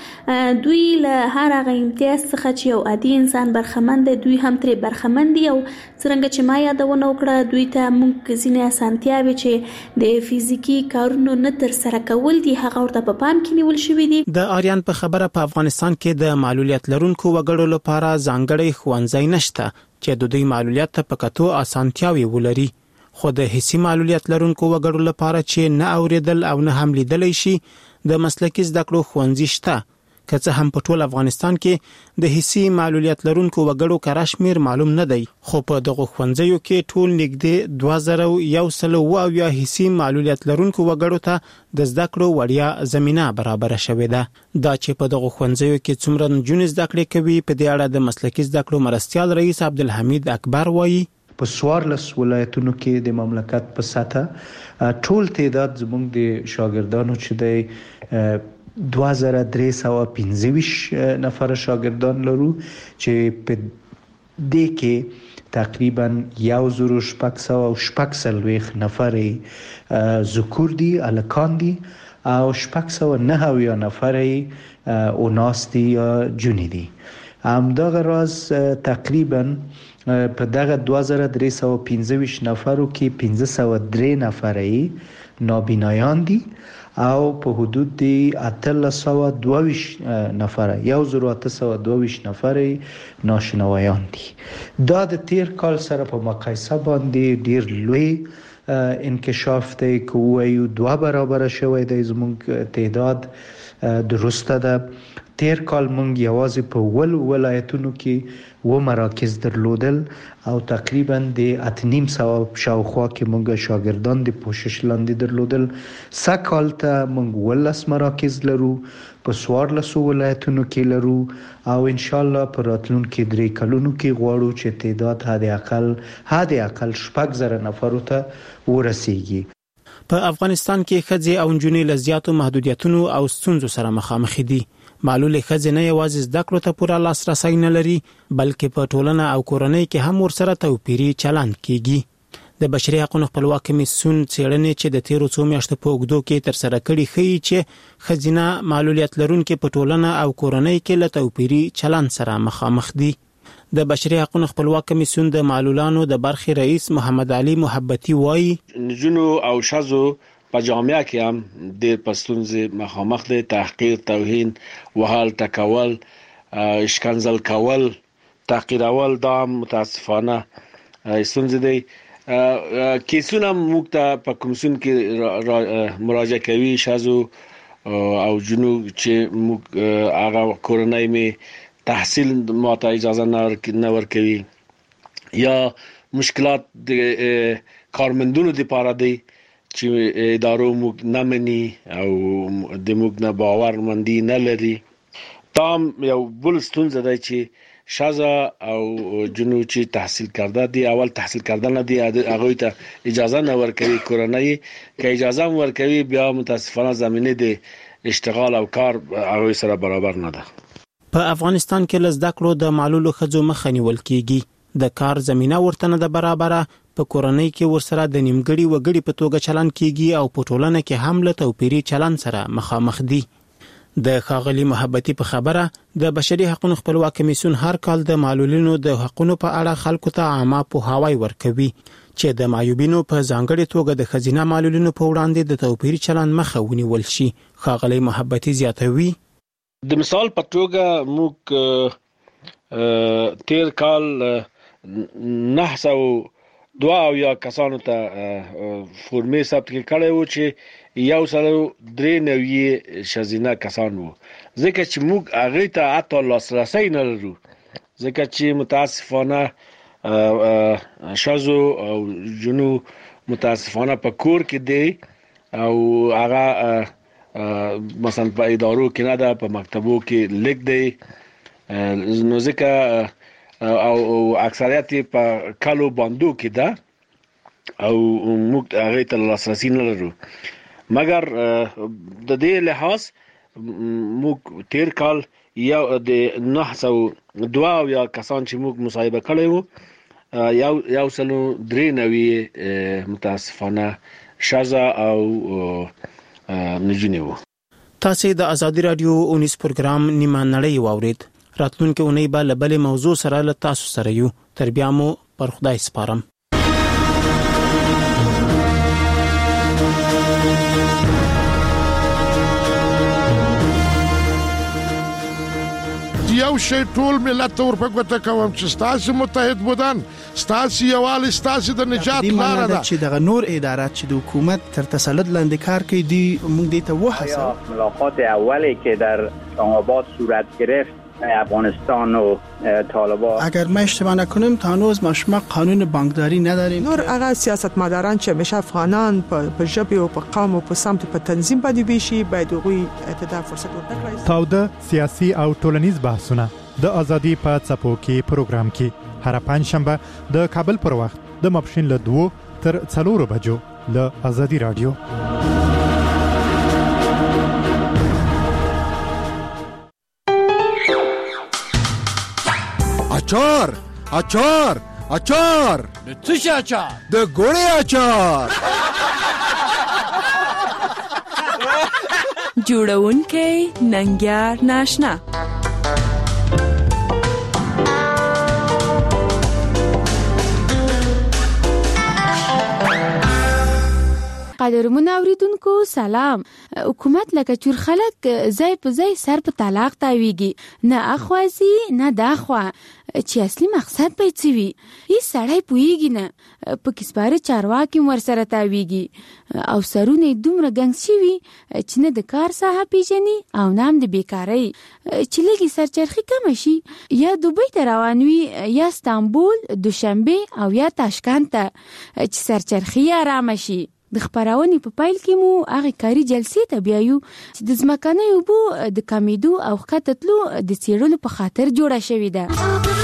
کې دوی له هر هغه امتیاز څخه چې یو عادي انسان برخمن دی دوی هم ترې برخمن دي او څرنګه چې ما یادونه وکړه دوی ته موږ ځینې اسانتیاوې چې د فزیک کی کارونو نه تر سره کول دي هغه ورته په پام کې نیول شوی دي. د آریان په خبره په افغانستان کې د معلولیت لرونکو وګړو لپاره ځانګړی ښوونځی نشته چې د دوی معلولیت ته په کتو اسانتیاوې ولري. خو د حسي معلولیت لرونکو وګړو لپاره چې نه اوریدل او نه هم لیدلی شي د مسلکي زده کړو ښوونځي شته. که څه هم په ټول افغانستان کې د حسي معلولیت لرونکو وګړو کارشمیر معلوم نه دی، خو په دغه ښوونځیو کې ټول نږدې دوه زره یو سل او یا حسي معلولیت لرونکو وګړو ته د زده کړو وړیا زمينه برابر شوې ده. دا چې په دغه ښوونځیو کې څومره نجونې زده کړې کوي، په دې اړه د مسلکي زده کړو مرستیال رئیس عبدالحمید اکبر وایي په سوارلس ولایتونو کې د مملکت په سطح ټول تعداد زموږ د شاګردانو چې د دوه زره درې سوه پنځه ویشت نفر شاګردان لرو چې په دې کې تقریبا یو زر شپږ سوه شپږ څلوېښت نفر ذکور دي، الکان دي، او شپږ سوه نهه اویا نفر اوناس دي یا جونې دي. همدغه راز تقریبا په دغه دوه زره درې سوه پنځه ویشت نفرو کې پنځه سوه درې نفر نابینایان دي او په حدود د اتلس سوه دوه ویشت نفر یو زر اته سوه دوه ویشت نفر ناشنوایان دي. دا د تیر کال سره په مقایسه باندې ډیر لوی انکشاف دی که وایو دوه برابر شوی دی زموږ تعداد. درسته ده تیر کال مونږ یوازې په ول ولایتونو کې و مراکز درلودل او تقریبا د اتنیم سوه شاوخوا کې مونږ شاګردان د پوشش لاندې درلودل. سکال ته مونږ ولس مراکز لرو، په سوارلس ولایتونو کې لرو او ان شاء الله په راتلونکي درې کلونو کې غواړو چې تعداد حد اقل حد اقل شپږ زره نفرو ته ورسیږي. په افغانستان کې ښځې او نجونې له زیاتو محدودیتونو او ستونزو سره مخامخ دي. معلولې ښځې نه یوازې زده کړو ته پوره لاسرسی نه لري، بلکې په ټولنه او کورنۍ کې هم ورسره توپیري چلند کیږي. د بشري حقوقو خپلواک کمیسیون څېړنې چې د تیرو څو میاشتو په اوږدو کې ترسره کړي ښیي چې ښځینه معلولیت لرونکي په ټولنه او کورنۍ کې له توپیري چلند سره مخامخ دي. د بشري حقوقو خپلواک کمیسیون د معلولانو د برخې رئیس محمد علي محبتي وایي نجونو او شذو په جامعه کې هم د پښتونځ مخامخ د تحقیر، توهین، وهل، ټکول، اشکنزل کول، تحقیرول دا متاسفانه ستونزې دي. کیسونه موږ ته په کمیسیون کې مراجعه کوي شذو او جنو چې موږ هغه کورنۍ می تحصیل ماته اجازه نه ورکوي یا مشکلات د کارمندونو لپاره دي چې ادارو موږ نه مني او د موږ نه باورمندي نه لري. تام یو بل ستونزه ده چې شذا او جنو چې تحصیل کرده دي اول تحصیل کرده نه دي هغه ته اجازه نه ورکوي کورنۍ که اجازه ورکوي بیا متاسفانه زمینه د اشتغال او کار هغه سره برابر نه ده. په افغانستان کې لزده کړو د معلولو ښځو مخه نیول کیږي، د کار زمينه ورته نه ده برابره، په کورنۍ کې ورسره د نیمګړي وګړي په توګه چلند کیږي او په ټولنه کې هم له توپیري چلند سره مخامخ دي. د ښاغلي محبتي په خبره د بشري حقوقو خپلواک کمیسیون هر کال د معلولینو د حقوقو په اړه خلکو ته عامه پوهاوی ورکوي چې د معیوبینو په ځانګړي توګه د ښځینه معلولینو په وړاندې د توپیري چلند مخه ونیول شي. ښاغلي محبتي زیاتوي د مثال په توګه موږ تیر کال نه سوه دوه اویا کسانو ته فورمې ثبت کړی وو چې یو سل درې نوي ښځینه کسان وو، ځکه چې موږ هغې ته حتی لاسرسی نه لرو، ځکه چې متاسفانه ښځو او جنو متاسفانه په کور کې دی او هغه مثلا په ادارو کې نه ده، په مکتبو کې لیک دی، نو ځکه او اکثریت په کالو باندو کې ده او موږ هغه ته لاسرسی نه لرو. مګر د دې لحاظ موږ تیر کال یو د نه سوه دوه اویا کسان چې موږ مصاحبه کړی وو یو یو سل درې نوي متاسفانه ښځه او نجونې وو. تاسو د ازادي رادیو اونیس پروګرام نیمه نړۍ واورید. راتلونکي اونۍ به له بلې موضوع سره له تاسو سره یو. تر بیا مو پر خدای سپارم. یو شی ټول ملت ته ورپګوته کوم چې ستاسو متحد بودن ستاسو یووالی ستاسو د نجات لاره ده چې دغه نور ادارات چې د حکومت تر تسلط لاندې کار کوي دی موږ دې ته وحسه ملاقات اولی که در آباد صورت گرفت افغانستان و طالبان اگر ما اشتباه نکنیم تا هنوز ما شما قانون بانکداری نداریم. نور هغه سیاستمداران چې همیشه افغانان په ژبه او په قوم او په سمت په تنظیم باندې بيشي باید هغوی ته فرصت ورکړي. تاوده سیاسي او ټولنیز بحثونه د ازادي په څپو کې پروګرام کې هر پنځ شنبه د کابل پر وخت د ماپښین له دوه تر څلورو بجو له ازادي رادیو. اچار اچار اچار د څه شي اچار؟ د ګوړې اچار. جوړونکی ننګیار ناشنا. قدرمن اوریدونکو سلام. حکومت لکه چور خلک ځای په ځای سر په طلاق تاویږي، نه اخوازي نه داخوا چې اصلي مقصد به څه وي هیڅ سړی پوهیږي نه. په کسباره چارواکي ورسره تاویږي او سرونه دومره ګنګ شوي چې نه د کار ساحه پیژني او نه هم د بیکارۍ. چې لږې سرچرخي کمه شي یا دوبۍ ته روان وي یا استانبول، دوشنبه او یا تاشکند ته چې سرچرخي آرامه شي. د خبرونې په پایل کې مو هغه کاری جلسې ته بیایو چې د ځمکنۍ اوبو د کمیدو او ښکته تلو د څېړلو په خاطر جوړه شوې ده.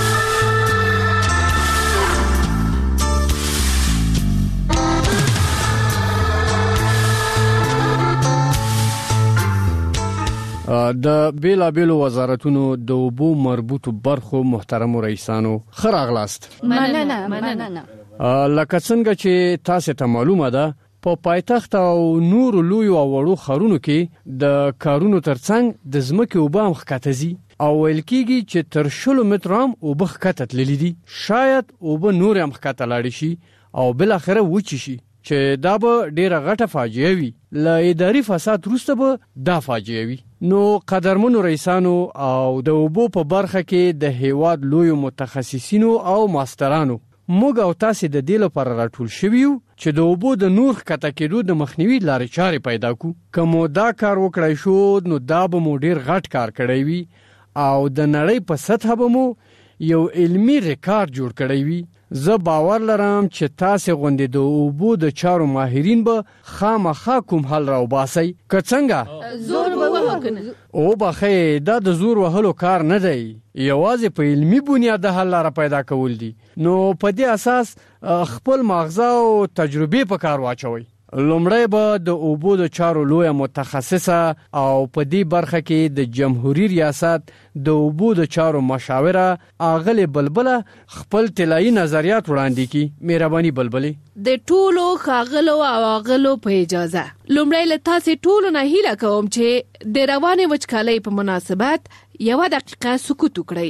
د بیلا بیلو وزارتونو د اوبو مربوطو برخو محترمو رئیسانو خراغلاست. مننه مننه. لکه څنګه چې تاسو ته معلومه ده په پایتخت او نور لوی او وړو خارونو کې د کارونو ترڅنګ د ځمکې اوبه هم ښکته ځي او ویل کېږي چې تر شلو مترو هم اوبه ښکته تللي دي. شاید اوبه نور هم ښکته لاړې شي او بالاخره وچې شي چې دا به ډېره غټه فاجعه وي. له اداري فساد وروسته به دا فاجعه وي. نو قدرمنو رئیسانو او د اوبو په برخه کې د هیواد لویو متخصصینو او ماسترانو موږ او تاسې د دې لپاره راټول شوي یو چې د اوبو د نور ښکته کېدو د مخنیوي لارې چارې پیدا کړو. که مو دا کار وکړی شو نو دا به مو ډېر غټ کار کړی وي او د نړۍ په سطحه به مو یو علمي ریکارډ جوړ کړی وي. زه باور لرم چې تاسې غوندې د اوبو د چارو ماهرین به خامخا کوم حل راوباسئ. که څنګه زور به وهو او بخې دا د زور وهلو کار نه دی، یوازې په علمي بنیاد د حل لاره پیدا کول دي. نو په دې اساس خپل ماغزه او تجربې په کار واچوئ. لومړی به د اوبو د چارو لویه متخصصه او په دې برخه کې د جمهوریت ریاست د اوبو د چارو مشاوره اغلې بلبله خپل طلایی نظریات وړاندې کړي. مهرباني بلبلې. د ټولو ښاغلو او اغلو په اجازه لومړی له تاسې ټولو نه هیله کوم چې د روانې وچکالۍ په مناسبت یوه دقیقه سکوت وکړئ.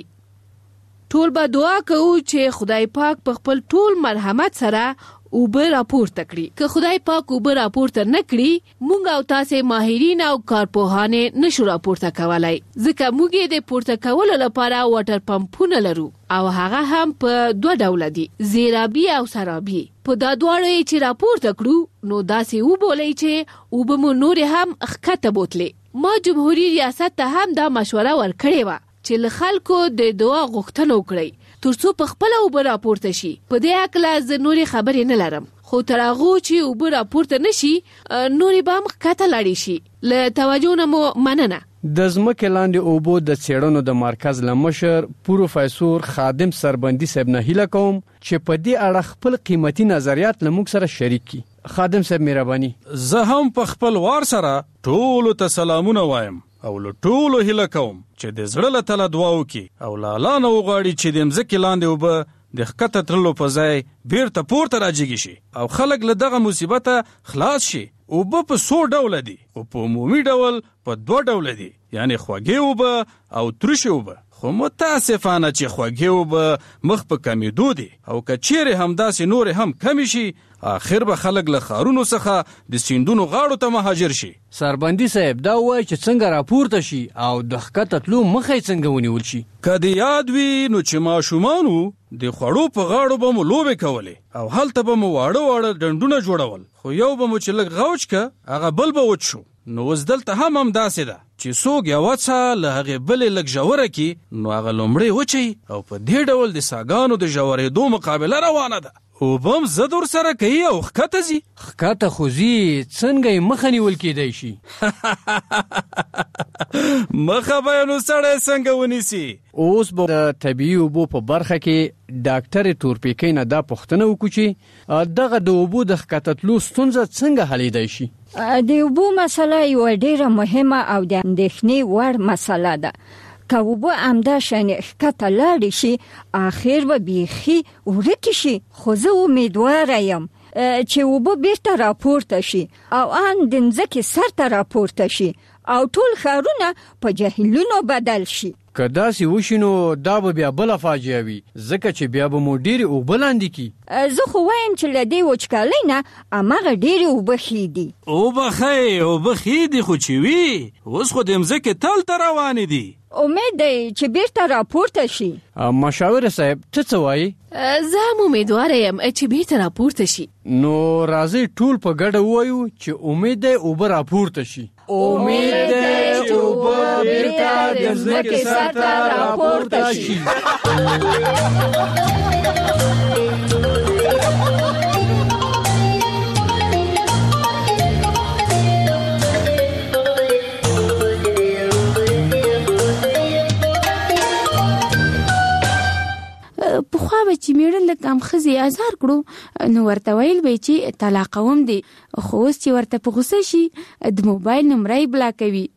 ټول به دعا کوو چې خدای پاک په خپل ټول مرحمت سره اوبه راپورته کړي. که خدای پاک اوبه راپورته نه کړي مونږ او تاسې ماهرین او کارپوهانې نشو راپورته کولای، ځکه موږ یې د پورته کولو لپاره واټر پمپونه لرو او هغه هم په دوه ډوله دي، زیرابي او سرابي. په دا دواړو چې راپورته کړو نو داسې وبولئ چې اوبه مو نورې هم ښکته بوتلې. ما جمهوریت ریاست ته هم دا مشوره ورکړې وه چې له خلکو د دعا غوښتنه وکړئ ترڅو په خپل اوبه راپورته شي. په دې هکله زه نورې خبرې نه لرم، خو تر هغو چې اوبه راپورته نشي نورې به هم ښکته لاړې شي. له توجه نه مو مننه. د ځمکې لاندې اوبو د څېړنو د مرکز له مشر پروفیسور خادم سربندي صاحب نه هیله کوم چې په دې اړه خپل قیمتي نظریات له موږ سره شریک کړي. خادم صاحب مهرباني. زه هم په خپل وار سره ټولو ته سلامونه وایم او له ټولو هیله کوم چې د زړه له تله دعا وکړي او له الله نه وغواړي چې د مځکې لاندې اوبه د ښکته تللو په ځای بیرته پورته راجګي شي او خلک له دغه مصیبته خلاص شي. اوبه په څو ډوله دي او په عمومي ډول په دوه ډوله دي، یعنی خوږې اوبه او ترشې اوبه. خو متاسفانه چې خوږې اوبه مخ په کمیدو دي او که چیرې همداسې نورې هم کمی شي آخر به خلک له ښارونو څخه د سیندونو غاړو ته مهاجر شي. سربندي صاحب دا وایي چې څنګه راپورته شي او د ښکته تلو مخه یې څنګه ونیول شي. که د یاد وي نو چې ماشومانو د خوړو په غاړو به مو لوبې کولې او هلته به مو واړه واړه ډنډونه جوړول، خو یو به مو چې لږ غوچ که هغه بل به وچ شو. نو اوس دلته هم همداسې ده چې څوک یوه څه له هغې بلې لږ ژوره کړي نو هغه لومړی وچوي او په دې ډول د څاګانو د ژورېدو مقابله روانه ده. اوبه هم ضد ورسره کوي او ښکته ځي. ښکته خو ځي، څنګه یې مخه نیول کېدی شي؟ مخه به یې نو سړی څنګه ونیسي؟ اوس به د طبیعي اوبو په برخه کې ډاکټر تورپیکۍ نه دا پوښتنه وکړو چې دغه د اوبو د ښکته تلو ستونزه څنګه حلیدی شي؟ د اوبو مسله یوه ډېره مهمه او د اندېښنې وړ مسله ده. که اوبه همداشانې ښکته لاړې شي آخر به بیخي ورکې شي، خو زه امیدواره یم چې اوبه بیرته راپورته شي او ان د مځکې سر ته راپورته شي او ټول ښارونه په جهیلونو بدل شي. که داسې وشي نو دا به بیا بله فاجعه وي، ځکه چې بیا به مو ډېرې اوبه لاندې کړي. زه خو وایم چې له دې وچکالۍ نه هماغه ډېرې اوبه ښې دي. اوبه ښې اوبه ښې دي، خو چې وي اوس خو د مځکې تل ته روانې دي. امید دی چې بیرته راپورته شي. مشاور صاحب ته څه وایي؟ زه هم امیدواره یم چې بیرته راپورته شي. نو راځئ ټول په ګډه ووایو چې امید دی اوبه راپورته شي. امید دی چې اوبه بیرته د مځکې سر ته راپورته شي. پخوا به چې میړه له کم ښځې ازار کړو نو ورته ویل به چې طلاقوم دی، خو اوس چې ورته په غوسه شي د موبایل نمره یې بلاکوي.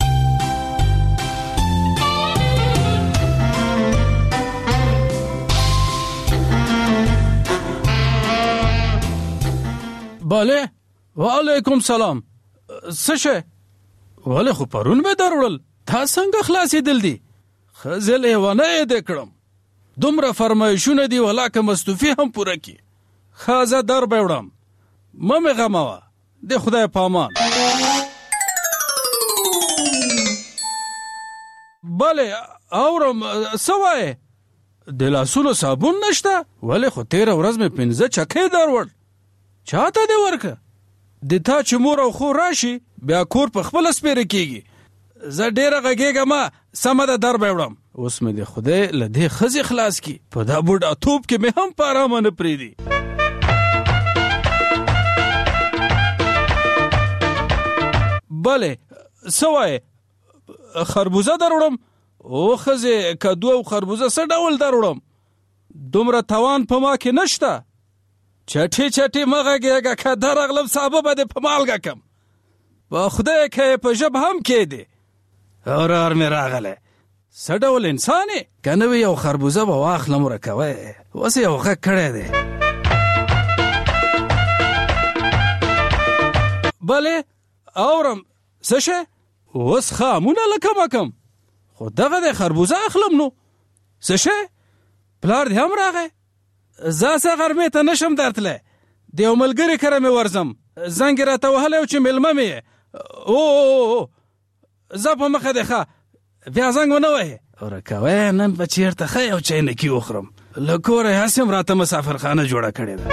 بله وعلیکم سلام. څه شی؟ ولې خو پرون مې دروړل، دا څنګه خلاصېدل دي؟ ښځې لیونی یې دې کړم، دومره فرمایشونه دي ولاکه مستوفي هم پوره کی. خازه در به وړم، مه مې غموه، د خدای پامان. بله اورم، څه وایې؟ د لاسونو صابون نشته؟ ولې خو تېره ورځ مې پنځه چکې دروړ، چاته دې ورکه؟ د تا چې مور او خور راشي بیا کور په خپله سپېره کېږي. زه ډېره غږېږم، سمه ده در به وړم. اوس مې د خدای له دې ښځې خلاص کی، په دا بوډا توپ کې مې هم په ارامه نه پرېږدي. بله څه وایې؟ خربوزه در وړم؟ او ښځې کدو او خربوزه څه ډول در وړم؟ دومره توان په ما کې نشته. چټې چټې مه غږېږه، که درغلم سابه به دې په مالګه کم. په خدای که یې په ژب هم کېدې. اورار مې راغلی، څه ډول انسان یې؟ که نه وي یو خربوزه به واخلم ورکوی، اوس یو غږ کړی دی. بلې اورم، څه شی؟ اوس خامونه له کمه کم، خو دغه دی خربوزه اخلم. نو څه شی؟ پلار دې هم راغی؟ زه څه غرمې ته نشم درتلی، د یو ملګري کره مې ورځم، زنګ یې راته وهلی و چې مېلمه مې یې. او زه په مخه دی ښه، بیا زنګ ونه وهې. ورکوی نن به چېرته ښه یو چاینکي وخورم، له کوره یې هسې هم راته مسافرخانه جوړه کړې ده.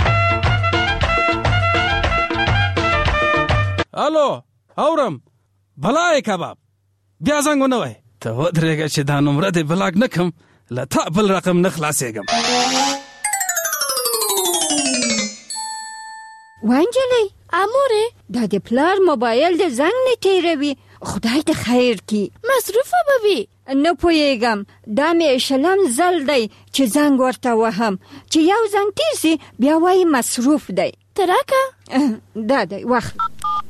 الو اورم، بلای کباب، بیا زنګ ونه وهې. ته ودرېږه چې دا نمره دې بلاک نه کړم، له تا بل رقم نه خلاصېږم. وانجلۍ امورې، دا د پلار موبایل د زنګ نه تېروي، خدای ته خیر کړي. مصروفه به وي؟ نه پوهېږم، دا مې شلم ځل دی چې زنګ ورته وهم، چې یو زنګ تېر سي بیا وایي مصروف دی. ته راکه، دا دی واخله.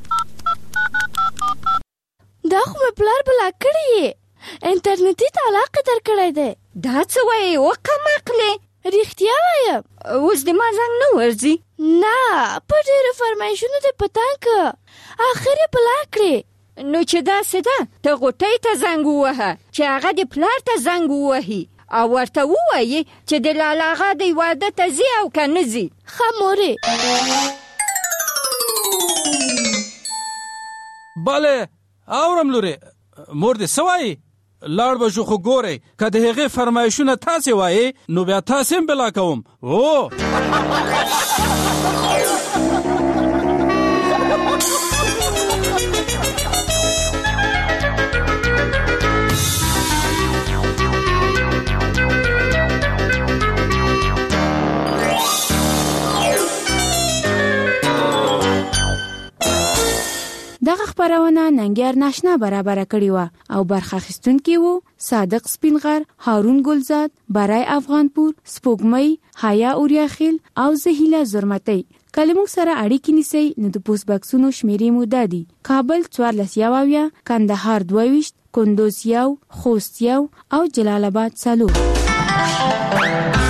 دا خو مې پلار بلاک کړی یې، انټرنیټي طلاق یې در کړی دی. دا څه وایې وقمقلې؟ رښتیا وایم. اوس د ما زنګ نه ورځي؟ نه، په ډېرو فرمایشونو دې په تنګ که، اخر یې بلاک کړې. نو چې دا سده ته غټۍ ته زنګ ووهه چې هغه د پلار ته زنګ ووهي او ورته ووایي چې د لالا غا د واده ته ځي او که نه ځي. ښه مورې. بله اورم لورې. مور دې څه وایي؟ لاړ به شو خو ګورئ که د هغې فرمایشونه تاسې وایي نو بیا تاسې هم بلا کوم. او دغه خبرونه ننګیار ناشنا برابر کړی و او برخه اخیستونکي وو صادق سپینغر، هارون ګلزاد، برای افغانپور، سپوږمۍ، حیا اوریاخیل او زهیله زرمتی. کله موږ سره اړیکې نیسئ نو د پوسټ باکسونو شمیرې مو دا دي: کابل څوارلس یوه، کندهار دوه ویشت، کندوز یو، خوست یو او جلال آباد څلور.